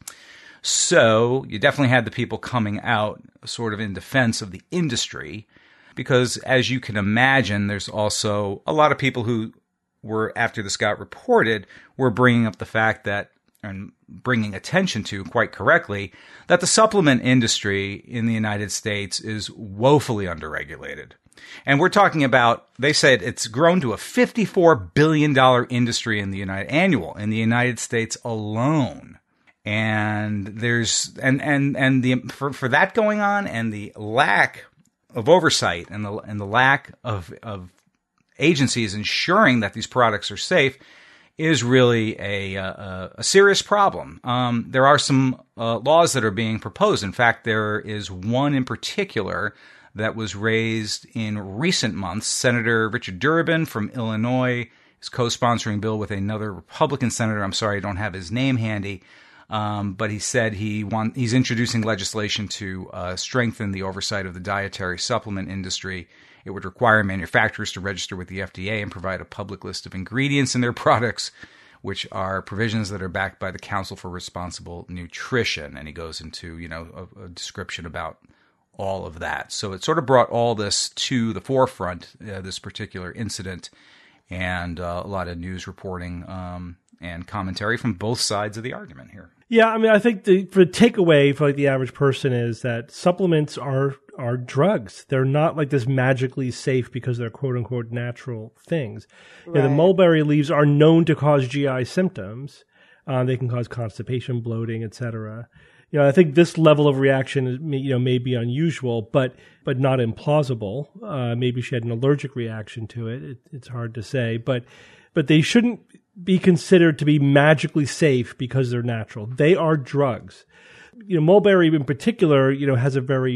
So you definitely had the people coming out sort of in defense of the industry, because as you can imagine, there's also a lot of people who were, after this got reported, were bringing up the fact that, and bringing attention to, quite correctly, that the supplement industry in the United States is woefully underregulated. And we're talking about, they said it's grown to a fifty-four billion dollars industry in the United, annual, in the United States alone. And there's, and, and, and the, for, for that going on, and the lack of oversight and the and the lack of of agencies ensuring that these products are safe is really a a, a serious problem. Um, there are some uh, laws that are being proposed. In fact, there is one in particular that was raised in recent months. Senator Richard Durbin from Illinois is co-sponsoring a bill with another Republican senator. I'm sorry, I don't have his name handy. Um, but he said he want, he's introducing legislation to uh, strengthen the oversight of the dietary supplement industry. It would require manufacturers to register with the F D A and provide a public list of ingredients in their products, which are provisions that are backed by the Council for Responsible Nutrition. And he goes into, you know, a, a description about all of that. So it sort of brought all this to the forefront, uh, this particular incident, and uh, a lot of news reporting um, and commentary from both sides of the argument here. Yeah, I mean, I think the for the takeaway for like the average person is that supplements are are drugs. They're not like this magically safe because they're quote unquote natural things. Right. You know, the mulberry leaves are known to cause G I symptoms. Um, they can cause constipation, bloating, et cetera. You know, I think this level of reaction is, you know, may be unusual, but but not implausible. Uh, maybe she had an allergic reaction to it. it. It's hard to say, but but they shouldn't be considered to be magically safe because they're natural. They are drugs. You know, mulberry in particular, you know, has a very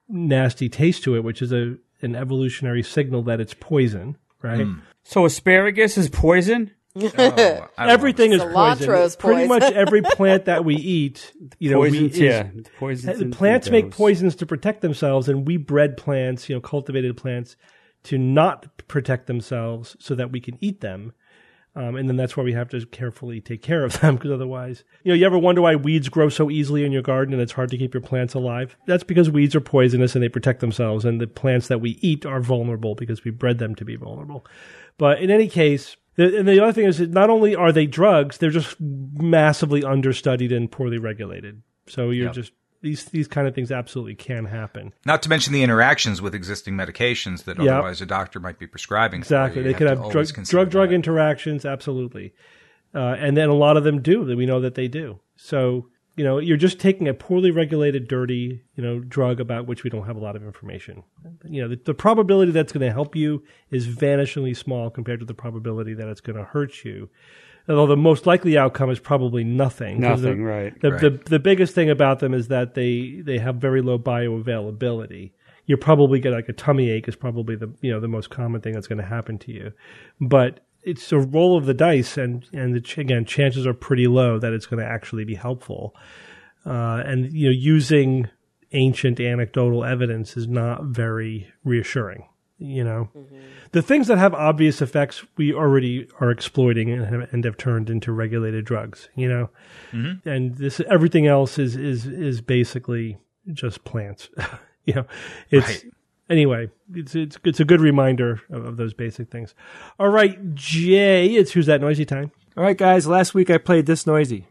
nasty taste to it, which is a an evolutionary signal that it's poison, right? Mm. So asparagus is poison? Oh, I Everything is poison. Cilantro's Pretty poison. much every plant that we eat, you know, we, Poisons, is, yeah. Poisons the and plants make those. poisons to protect themselves, and we bred plants, you know, cultivated plants, to not protect themselves so that we can eat them. Um, and then that's why we have to carefully take care of them, because otherwise, you know, you ever wonder why weeds grow so easily in your garden and it's hard to keep your plants alive? That's because weeds are poisonous and they protect themselves, and the plants that we eat are vulnerable because we bred them to be vulnerable. But in any case, the, and the other thing is that not only are they drugs, they're just massively understudied and poorly regulated. So you're Yep. just, these these kind of things absolutely can happen. Not to mention the interactions with existing medications that Yep. otherwise a doctor might be prescribing. for Exactly. you. They You could to have always drug consider drug drug that. interactions, absolutely. Uh, and then a lot of them do, that we know that they do. So, you know, you're just taking a poorly regulated, dirty, you know, drug about which we don't have a lot of information. You know, the, the probability that's going to help you is vanishingly small compared to the probability that it's going to hurt you. Although the most likely outcome is probably nothing. 'Cause Nothing, the, right. The, Right. the the biggest thing about them is that they they have very low bioavailability. You probably get like a tummy ache is probably the you know the most common thing that's going to happen to you, but it's a roll of the dice, and and the, ch- again, chances are pretty low that it's going to actually be helpful. Uh, and you know, using ancient anecdotal evidence is not very reassuring. You know, mm-hmm. The things that have obvious effects we already are exploiting and have, and have turned into regulated drugs. You know, mm-hmm. and this everything else is is is basically just plants. you know, it's. Right. Anyway, it's, it's it's a good reminder of, of those basic things. All right, Jay, it's Who's That Noisy time. All right, guys. Last week I played This Noisy.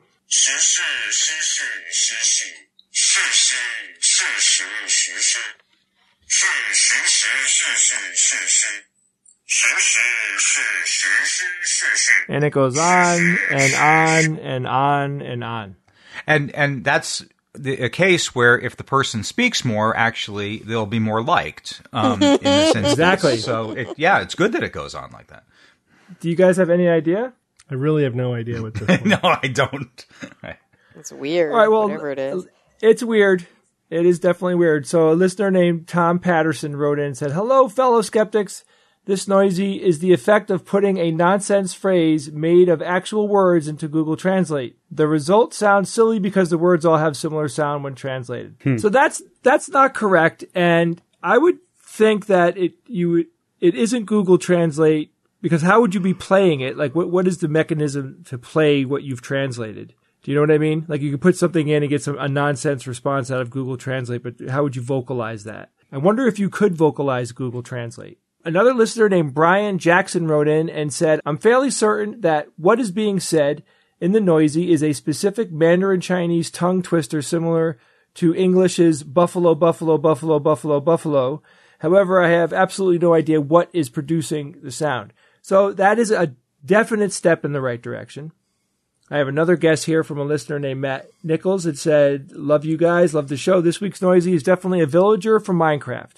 And it goes on and on and on and on. And and that's the, a case where if the person speaks more, actually they'll be more liked. Um, in this instance. Exactly. So it, yeah, it's good that it goes on like that. Do you guys have any idea? I really have no idea what this one. No, I don't. Right. It's weird. All right, well, whatever it is. It's weird. It is definitely weird. So a listener named Tom Patterson wrote in and said, "Hello, fellow skeptics. This Noisy is the effect of putting a nonsense phrase made of actual words into Google Translate. The result sounds silly because the words all have similar sound when translated." Hmm. So that's that's not correct. And I would think that it you it isn't Google Translate, because how would you be playing it? Like, what what is the mechanism to play what you've translated? Do you know what I mean? Like, you could put something in and get some a nonsense response out of Google Translate, but how would you vocalize that? I wonder if you could vocalize Google Translate. Another listener named Brian Jackson wrote in and said, "I'm fairly certain that what is being said in the Noisy is a specific Mandarin Chinese tongue twister similar to English's buffalo, buffalo, buffalo, buffalo, buffalo. However, I have absolutely no idea what is producing the sound." So that is a definite step in the right direction. I have another guess here from a listener named Matt Nichols. It said, "Love you guys, love the show. This week's Noisy is definitely a villager from Minecraft."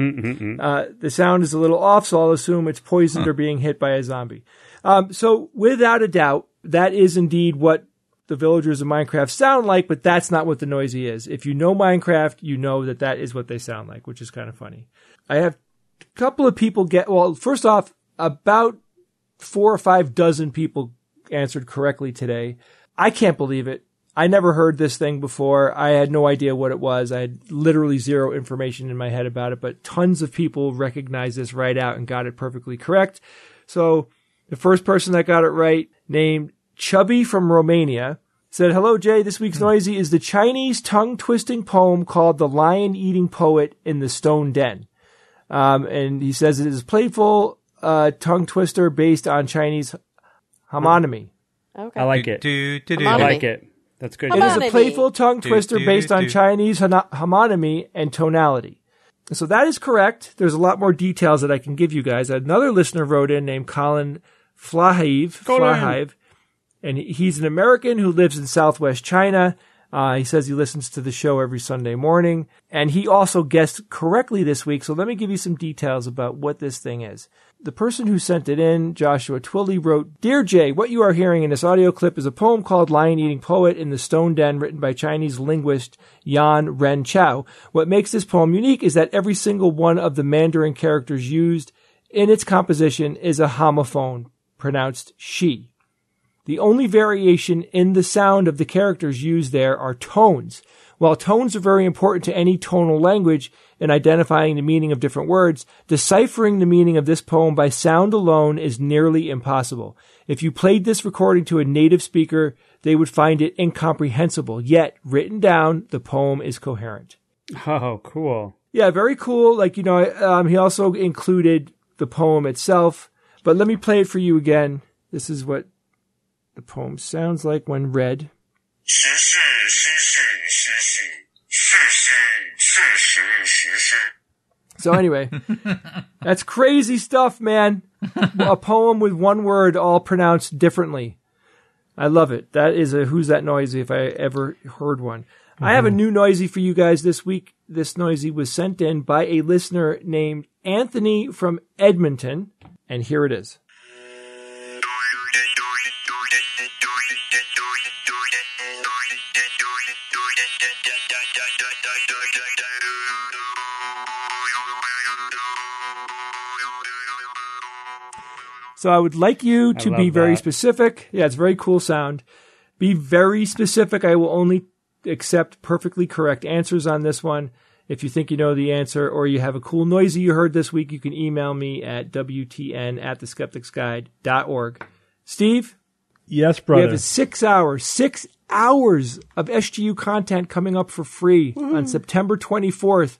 uh, the sound is a little off, so I'll assume it's poisoned or being hit by a zombie. Um, so without a doubt, that is indeed what the villagers of Minecraft sound like, but that's not what the Noisy is. If you know Minecraft, you know that that is what they sound like, which is kind of funny. I have a couple of people get, well, first off, about four or five dozen people answered correctly today. I can't believe it. I never heard this thing before. I had no idea what it was. I had literally zero information in my head about it, but tons of people recognized this right out and got it perfectly correct. So the first person that got it right, named Chubby from Romania, said, "Hello, Jay. This week's Noisy is the Chinese tongue-twisting poem called The Lion-Eating Poet in the Stone Den." Um, and he says it is a playful uh, tongue twister based on Chinese homonymy. Okay. I like it. Do, do, do, I do. like it. That's good. It is a Homonymy. playful tongue Do, twister do, based on do. Chinese hono- homonymy and tonality. So that is correct. There's a lot more details that I can give you guys. Another listener wrote in named Colin Flahive, Colin. Flahive, and he- he's an American who lives in Southwest China. Uh, he says he listens to the show every Sunday morning, and he also guessed correctly this week. So let me give you some details about what this thing is. The person who sent it in, Joshua Twilley, wrote, Dear Jay, what you are hearing in this audio clip is a poem called Lion-Eating Poet in the Stone Den, written by Chinese linguist Yan Ren Chao. What makes this poem unique is that every single one of the Mandarin characters used in its composition is a homophone, pronounced she. The only variation in the sound of the characters used there are tones. While tones are very important to any tonal language in identifying the meaning of different words, deciphering the meaning of this poem by sound alone is nearly impossible. If you played this recording to a native speaker, they would find it incomprehensible. Yet, written down, the poem is coherent. Oh, cool. Yeah, very cool. Like, you know, um, he also included the poem itself. But let me play it for you again. This is what the poem sounds like when read. So anyway, that's crazy stuff, man. A poem with one word all pronounced differently. I love it. That is a Who's That Noisy if I ever heard one. Mm-hmm. I have a new noisy for you guys this week. This noisy was sent in by a listener named Anthony from Edmonton, and here it is. So I would like you to be very that. specific. Yeah, it's a very cool sound. Be very specific. I will only accept perfectly correct answers on this one. If you think you know the answer or you have a cool noisy you heard this week, you can email me at W T N at the skeptics guide dot org. Steve? Yes, brother. We have a six hour, six hours of S G U content coming up for free mm. on September twenty-fourth,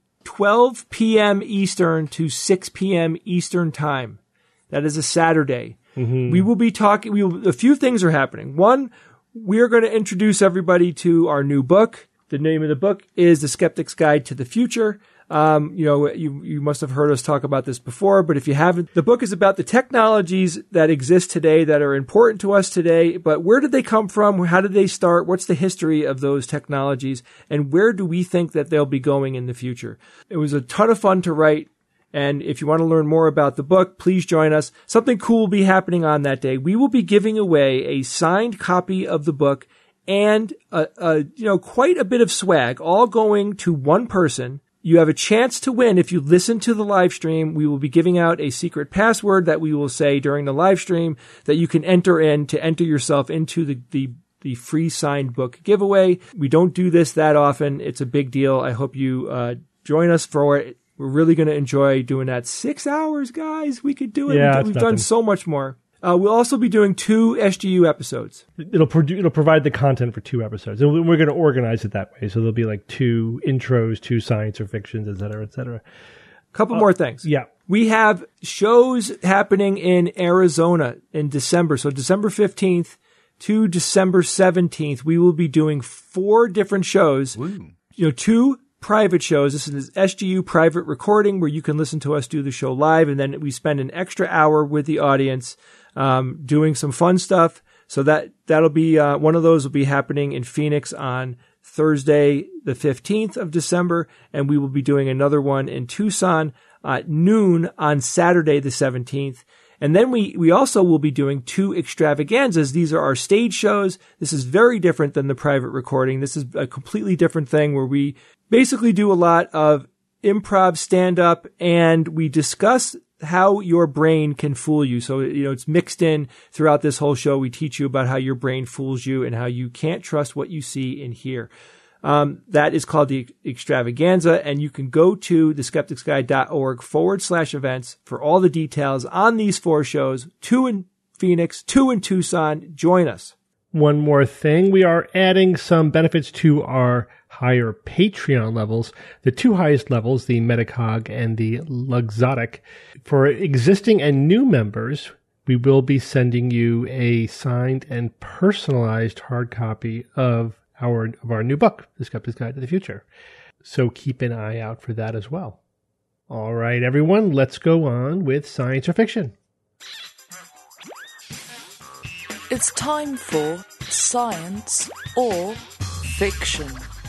twelve p.m. Eastern to six p.m. Eastern time. That is a Saturday. Mm-hmm. We will be talking, we will, a few things are happening. One, we are going to introduce everybody to our new book. The name of the book is The Skeptic's Guide to the Future. Um, you know, you, you must have heard us talk about this before, but if you haven't, the book is about the technologies that exist today that are important to us today, but where did they come from? How did they start? What's the history of those technologies? And where do we think that they'll be going in the future? It was a ton of fun to write. And if you want to learn more about the book, please join us. Something cool will be happening on that day. We will be giving away a signed copy of the book and a, a, you know, quite a bit of swag, all going to one person. You have a chance to win if you listen to the live stream. We will be giving out a secret password that we will say during the live stream that you can enter in to enter yourself into the, the, the free signed book giveaway. We don't do this that often. It's a big deal. I hope you, uh, join us for it. We're really going to enjoy doing that. Six hours, guys. We could do it. Yeah, We've, we've done so much more. Uh, we'll also be doing two S G U episodes. It'll produ- it'll provide the content for two episodes. And we're going to organize it that way. So there'll be like two intros, two science or fictions, et cetera, et cetera. Couple uh, more things. Yeah. We have shows happening in Arizona in December. So December fifteenth to December seventeenth, we will be doing four different shows. Woo. You know, two private shows. This is S G U private recording where you can listen to us do the show live, and then we spend an extra hour with the audience um, doing some fun stuff. So that that'll be uh, one of those will be happening in Phoenix on Thursday, the fifteenth of December, and we will be doing another one in Tucson at noon on Saturday, the seventeenth. And then we, we also will be doing two extravaganzas. These are our stage shows. This is very different than the private recording. This is a completely different thing where we basically do a lot of improv stand-up and we discuss how your brain can fool you. So, you know, it's mixed in throughout this whole show. We teach you about how your brain fools you and how you can't trust what you see and hear. Um, that is called the extravaganza, and you can go to the skeptics guide dot org forward slash events for all the details on these four shows, two in Phoenix, two in Tucson. Join us. One more thing. We are adding some benefits to our higher Patreon levels. The two highest levels, the Metacog and the Luxotic. For existing and new members, we will be sending you a signed and personalized hard copy of Our, of our new book, The Skeptic's Guide to the Future. So keep an eye out for that as well. All right, everyone, let's go on with science or fiction. It's time for science or fiction.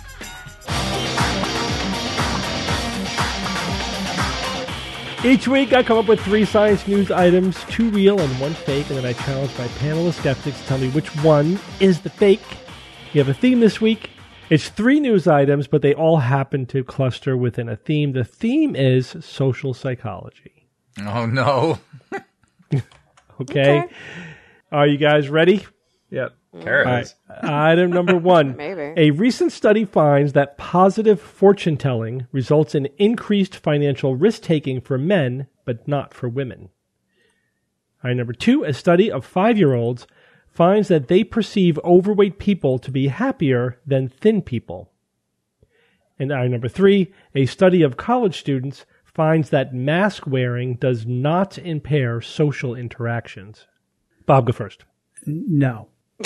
Each week, I come up with three science news items, two real and one fake, and then I challenge my panel of skeptics to tell me which one is the fake. You have a theme this week. It's three news items, but they all happen to cluster within a theme. The theme is social psychology. Oh, no. Okay. Okay. Are you guys ready? Yep. There All it right. is. Item number one. Maybe. A recent study finds that positive fortune telling results in increased financial risk taking for men, but not for women. Item number two. A study of five-year-olds finds that they perceive overweight people to be happier than thin people. And item number three. A study of college students finds that mask wearing does not impair social interactions. Bob, go first. No.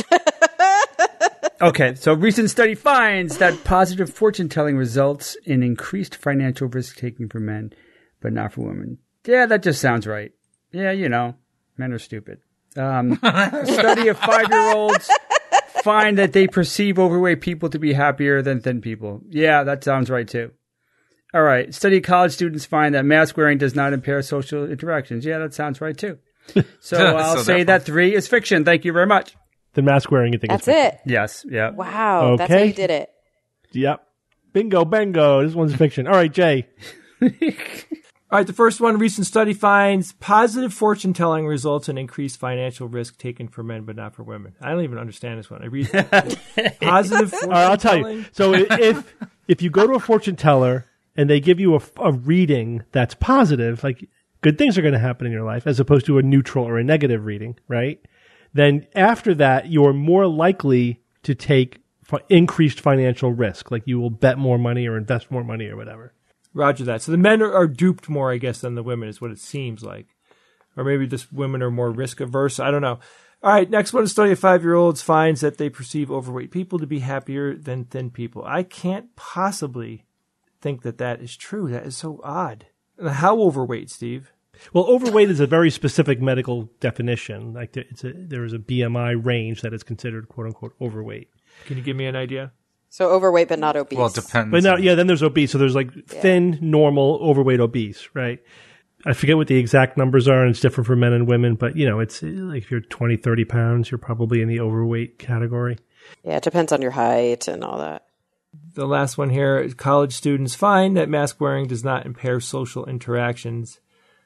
Okay, so recent study finds that positive fortune telling results in increased financial risk taking for men, but not for women. Yeah, that just sounds right. Yeah, you know, men are stupid. Um, a study of five-year-olds find that they perceive overweight people to be happier than thin people. Yeah, that sounds right too. All right, study of college students find that mask wearing does not impair social interactions. Yeah, that sounds right too. So I'll So say that that three is fiction. Thank you very much. The mask wearing, you think That's is fiction. it. Yes, yeah. Wow. That's how Okay. you did it. Yep. Bingo, bango. This one's fiction. All right, Jay. All right, the first one, recent study finds positive fortune telling results in increased financial risk taken for men, but not for women. I don't even understand this one. I read positive fortune All right, I'll tell telling. you. So i- if if you go to a fortune teller and they give you a, a reading that's positive, like good things are going to happen in your life, as opposed to a neutral or a negative reading, right? Then after that, you're more likely to take f- increased financial risk. Like you will bet more money or invest more money or whatever. Roger that. So the men are, are duped more, I guess, than the women is what it seems like. Or maybe just women are more risk averse. I don't know. All right, next one, a study of five-year-olds finds that they perceive overweight people to be happier than thin people. I can't possibly think that that is true. That is so odd. How overweight, Steve? Well, overweight is a very specific medical definition. Like there- it's a, there is a B M I range that is considered "quote unquote" overweight. Can you give me an idea? So overweight, but not obese. Well, it depends. But now, yeah, then there's obese. So there's like thin, normal, overweight, obese, right? I forget what the exact numbers are, and it's different for men and women. But, you know, it's like if you're twenty, thirty pounds, you're probably in the overweight category. Yeah, it depends on your height and all that. The last one here is college students find that mask wearing does not impair social interactions.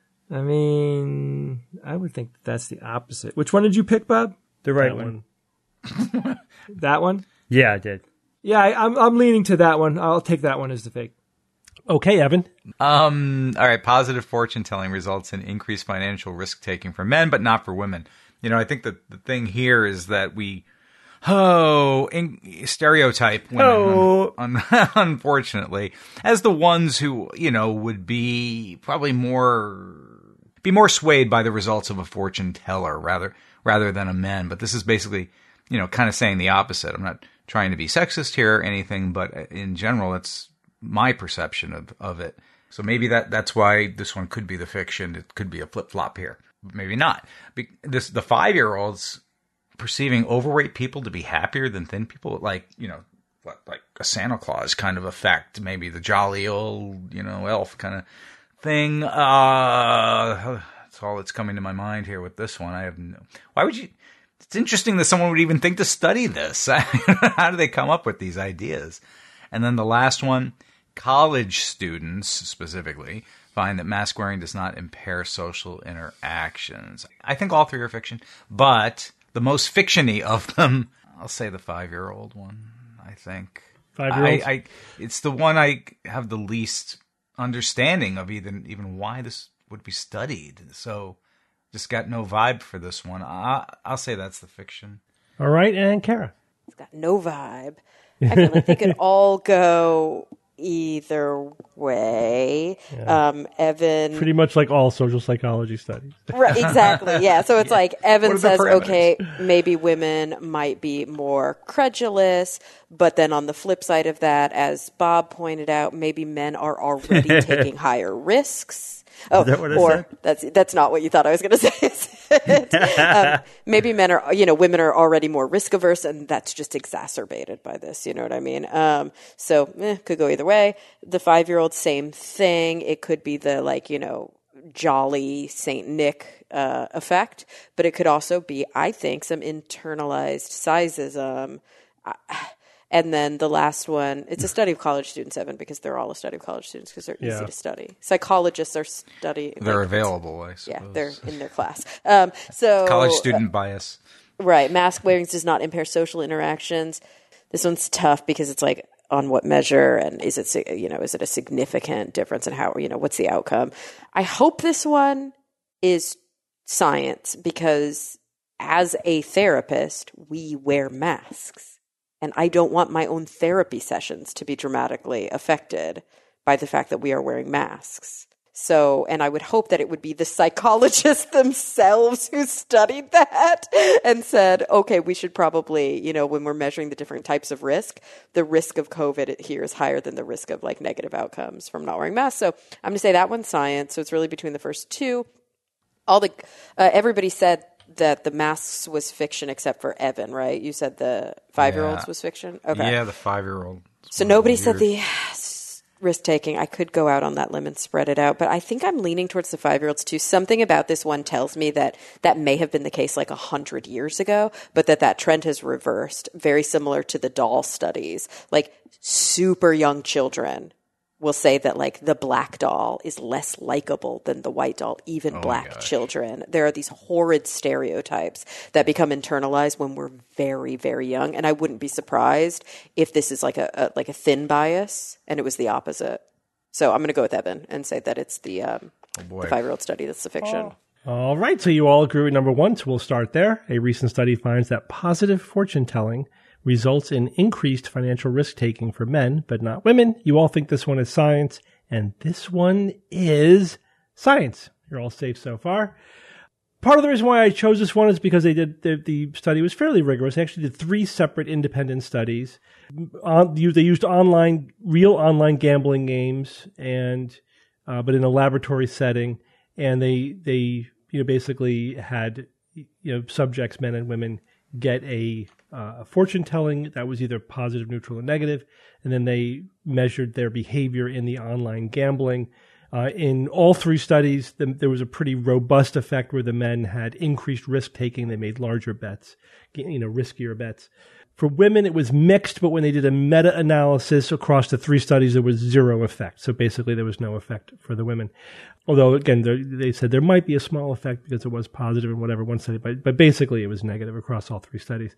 I mean, I would think that that's the opposite. Which one did you pick, Bob? The right That one. one. That one? Yeah, I did. Yeah, I, I'm I'm leaning to that one. I'll take that one as the fake. Okay, Evan. Um. All right. Positive fortune telling results in increased financial risk taking for men, but not for women. You know, I think that the thing here is that we, oh, in, stereotype women, Oh. un, un, unfortunately, as the ones who, you know, would be probably more, be more swayed by the results of a fortune teller rather, rather than a man. But this is basically, you know, kind of saying the opposite. I'm not trying to be sexist here or anything, but in general, it's my perception of, of it. So maybe that that's why this one could be the fiction. It could be a flip-flop here. Maybe not. Be, this the five-year-olds perceiving overweight people to be happier than thin people, like, you know, what, like a Santa Claus kind of effect, maybe the jolly old, you know, elf kind of thing. Uh, that's all that's coming to my mind here with this one. I have no... Why would you... It's interesting that someone would even think to study this. How do they come up with these ideas? And then the last one, college students specifically find that mask wearing does not impair social interactions. I think all three are fiction, but the most fiction-y of them, I'll say the five-year-old one, I think. Five-year-olds? I, I, it's the one I have the least understanding of even, even why this would be studied. So just got no vibe for this one. I, I'll say that's the fiction. All right, and Kara. It's got no vibe. I feel like they could all go either way. Um, Evan, Pretty much like all social psychology studies. right, exactly, yeah. So it's like What Evan are the says, parameters? okay, maybe women might be more credulous, but then on the flip side of that, as Bob pointed out, maybe men are already taking higher risks. Oh, that what I or said? that's that's not what you thought I was going to say. it. um, maybe men are, you know, women are already more risk averse, and that's just exacerbated by this. You know what I mean? Um, so eh, could go either way. The five-year-old, same thing. It could be the like, you know, jolly Saint Nick uh, effect, but it could also be, I think, some internalized sizeism. Uh, And then the last one, it's a study of college students, Evan, because they're all a study of college students because they're Yeah. easy to study. Psychologists are studying. They're like, available, I suppose. Yeah, they're in their class. Um, so College student bias. Right. Mask wearing does not impair social interactions. This one's tough because it's like on what measure and is it, you know, is it a significant difference in how, you know, what's the outcome? I hope this one is science because as a therapist, we wear masks. And I don't want my own therapy sessions to be dramatically affected by the fact that we are wearing masks. So, and I would hope that it would be the psychologists themselves who studied that and said, okay, we should probably, you know, when we're measuring the different types of risk, the risk of COVID here is higher than the risk of like negative outcomes from not wearing masks. So I'm going to say that one's science. So it's really between the first two. All the, uh, everybody said that the masks was fiction except for Evan, right? You said the five-year-olds Yeah. was fiction? Okay. Yeah, the five-year-old. So nobody said the risk-taking. I could go out on that limb and spread it out, but I think I'm leaning towards the five-year-olds too. Something about this one tells me that that may have been the case like a hundred years ago, but that that trend has reversed, very similar to the doll studies. Like super young children will say that like the black doll is less likable than the white doll, even Oh black children. There are these horrid stereotypes that become internalized when we're very, very young. And I wouldn't be surprised if this is like a, a like a thin bias and it was the opposite. So I'm going to go with Evan and say that it's the, um, boy. the five-year-old study that's the fiction. All right, so you all agree with number one, so we'll start there. A recent study finds that positive fortune telling results in increased financial risk-taking for men, but not women. You all think this one is science, and this one is science. You're all safe so far. Part of the reason why I chose this one is because they did the, the study was fairly rigorous. They actually did three separate independent studies. On, they used online, real online gambling games, and uh, but in a laboratory setting, and they they you know basically had you know subjects, men and women, get a uh, fortune telling that was either positive, neutral, or negative, and then they measured their behavior in the online gambling. Uh, in all three studies, the, there was a pretty robust effect where the men had increased risk taking. They made larger bets, you know, riskier bets. For women, it was mixed, but when they did a meta-analysis across the three studies, there was zero effect. So basically, there was no effect for the women. Although, again, they said there might be a small effect because it was positive in whatever one study, but, but basically it was negative across all three studies.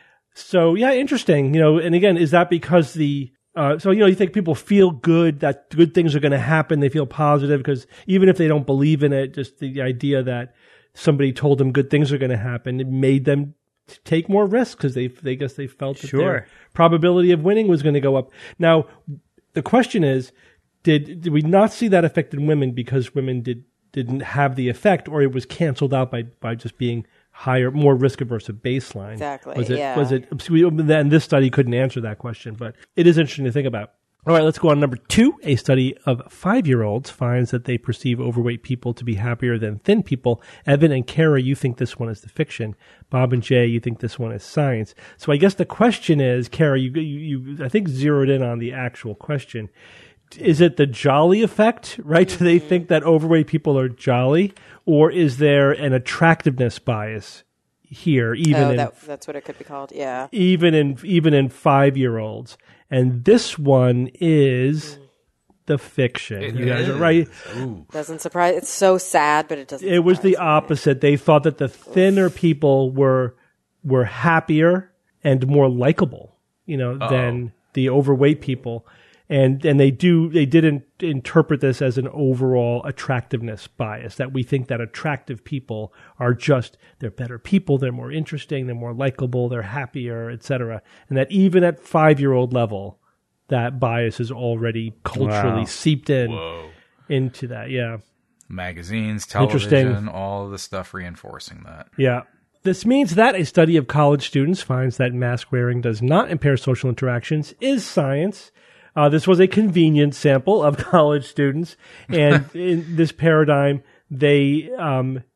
So, yeah, interesting. You know, and again, is that because the Uh, so, you know, you think people feel good, that good things are going to happen. They feel positive because even if they don't believe in it, just the idea that somebody told them good things are going to happen, it made them t- take more risks because they, they guess they felt that Sure. their probability of winning was going to go up. Now, the question is, did, did we not see that effect in women because women did, didn't have the effect, or it was canceled out by, by just being higher, more risk averse at baseline? Exactly, Was it, yeah. was it, and this study couldn't answer that question, but it is interesting to think about. All right, let's go on number two. A study of five-year-olds finds that they perceive overweight people to be happier than thin people. Evan and Kara, you think this one is the fiction. Bob and Jay, you think this one is science. So I guess the question is, Kara, you, you, you I think zeroed in on the actual question. Is it the jolly effect, right? Do they think that overweight people are jolly? Or is there an attractiveness bias here, even Oh, in that, that's what it could be called. Yeah. even in even in five-year-olds? And this one is the fiction. It you guys is. are right. Doesn't surprise. It's so sad, but it doesn't. It was the surprise me. opposite. They thought that the thinner people were were happier and more likable, you know, than the overweight people. And and they do they didn't interpret this as an overall attractiveness bias, that we think that attractive people are just, they're better people, they're more interesting, they're more likable, they're happier, et cetera. And that even at five-year-old level, that bias is already culturally Wow. seeped in Whoa. into that. Yeah. Magazines, Interesting. television, all the stuff reinforcing that. Yeah. This means that a study of college students finds that mask wearing does not impair social interactions is science. Uh, this was a convenient sample of college students, and in this paradigm, they um,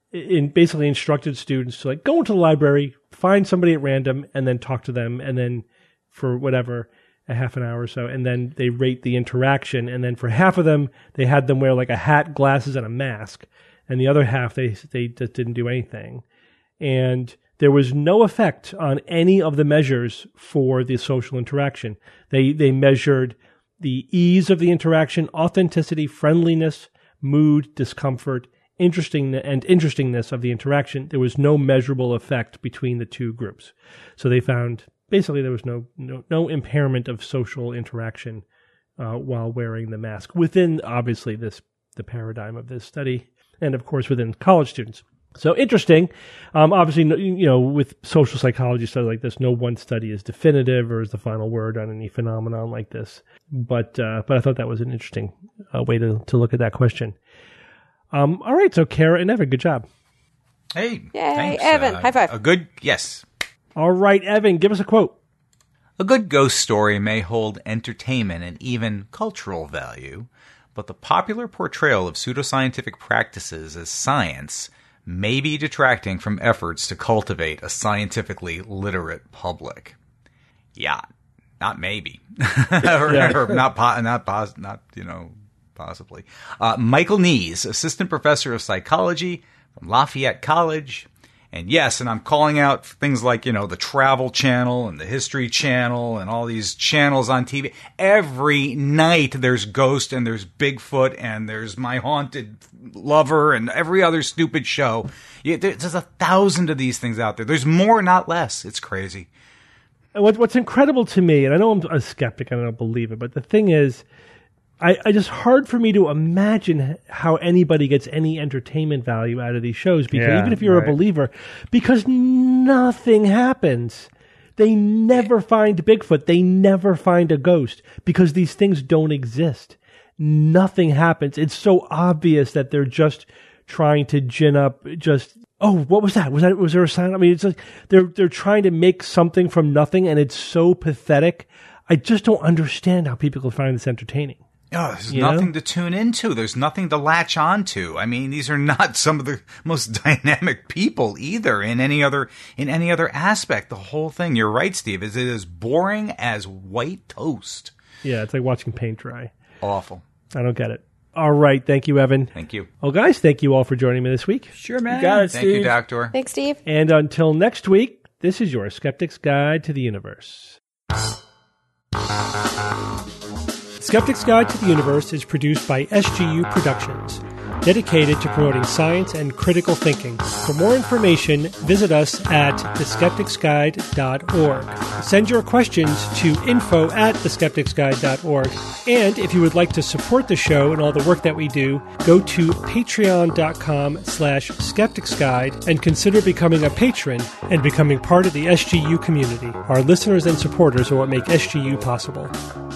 in basically instructed students to like go into the library, find somebody at random, and then talk to them, and then for whatever, a half an hour or so, and then they rate the interaction. And then for half of them, they had them wear like a hat, glasses, and a mask. And the other half, they they just didn't do anything. And there was no effect on any of the measures for the social interaction. They they measured the ease of the interaction, authenticity, friendliness, mood, discomfort, interesting and interestingness of the interaction. There was no measurable effect between the two groups. So they found basically there was no no, no impairment of social interaction uh, while wearing the mask within obviously this the paradigm of this study, and of course within college students. So interesting. Um, obviously, you know, with social psychology studies like this, no one study is definitive or is the final word on any phenomenon like this. But uh, but I thought that was an interesting uh, way to to look at that question. Um, all right, so Kara and Evan, good job. Hey, Yay, thanks. Evan, Uh, high five. A good, yes. All right, Evan, give us a quote. A good ghost story may hold entertainment and even cultural value, but the popular portrayal of pseudoscientific practices as science may be detracting from efforts to cultivate a scientifically literate public. Yeah, not maybe, or, Yeah. or not, po- not, pos- not you know, possibly. Uh, Michael Nees, assistant professor of psychology from Lafayette College. And yes, and I'm calling out things like, you know, the Travel Channel and the History Channel and all these channels on T V. Every night there's Ghost and there's Bigfoot and there's My Haunted Lover and every other stupid show. Yeah, there's a thousand of these things out there. There's more, not less. It's crazy. What, what's incredible to me, and I know I'm a skeptic and I don't believe it, but the thing is, I, I just hard for me to imagine how anybody gets any entertainment value out of these shows, because Yeah, even if you're right. a believer, because nothing happens. They never find Bigfoot. They never find a ghost because these things don't exist. Nothing happens. It's so obvious that they're just trying to gin up just, oh, what was that? Was that, was there a sound? I mean, it's like they're, they're trying to make something from nothing, and it's so pathetic. I just don't understand how people can find this entertaining. Oh, there's You nothing know? to tune into. There's nothing to latch onto. I mean, these are not some of the most dynamic people either in any other in any other aspect. The whole thing, you're right, Steve, is it is boring as white toast. Yeah, it's like watching paint dry. Awful. I don't get it. All right. Thank you, Evan. Thank you. Well, guys, thank you all for joining me this week. Sure, man. You got it, Thank you, Steve. Doctor. Thanks, Steve. And until next week, this is your Skeptic's Guide to the Universe. Skeptic's Guide to the Universe is produced by S G U Productions, dedicated to promoting science and critical thinking. For more information, visit us at the skeptics guide dot org. Send your questions to info at the skeptics guide dot org. And if you would like to support the show and all the work that we do, go to patreon.com slash skepticsguide and consider becoming a patron and becoming part of the S G U community. Our listeners and supporters are what make S G U possible.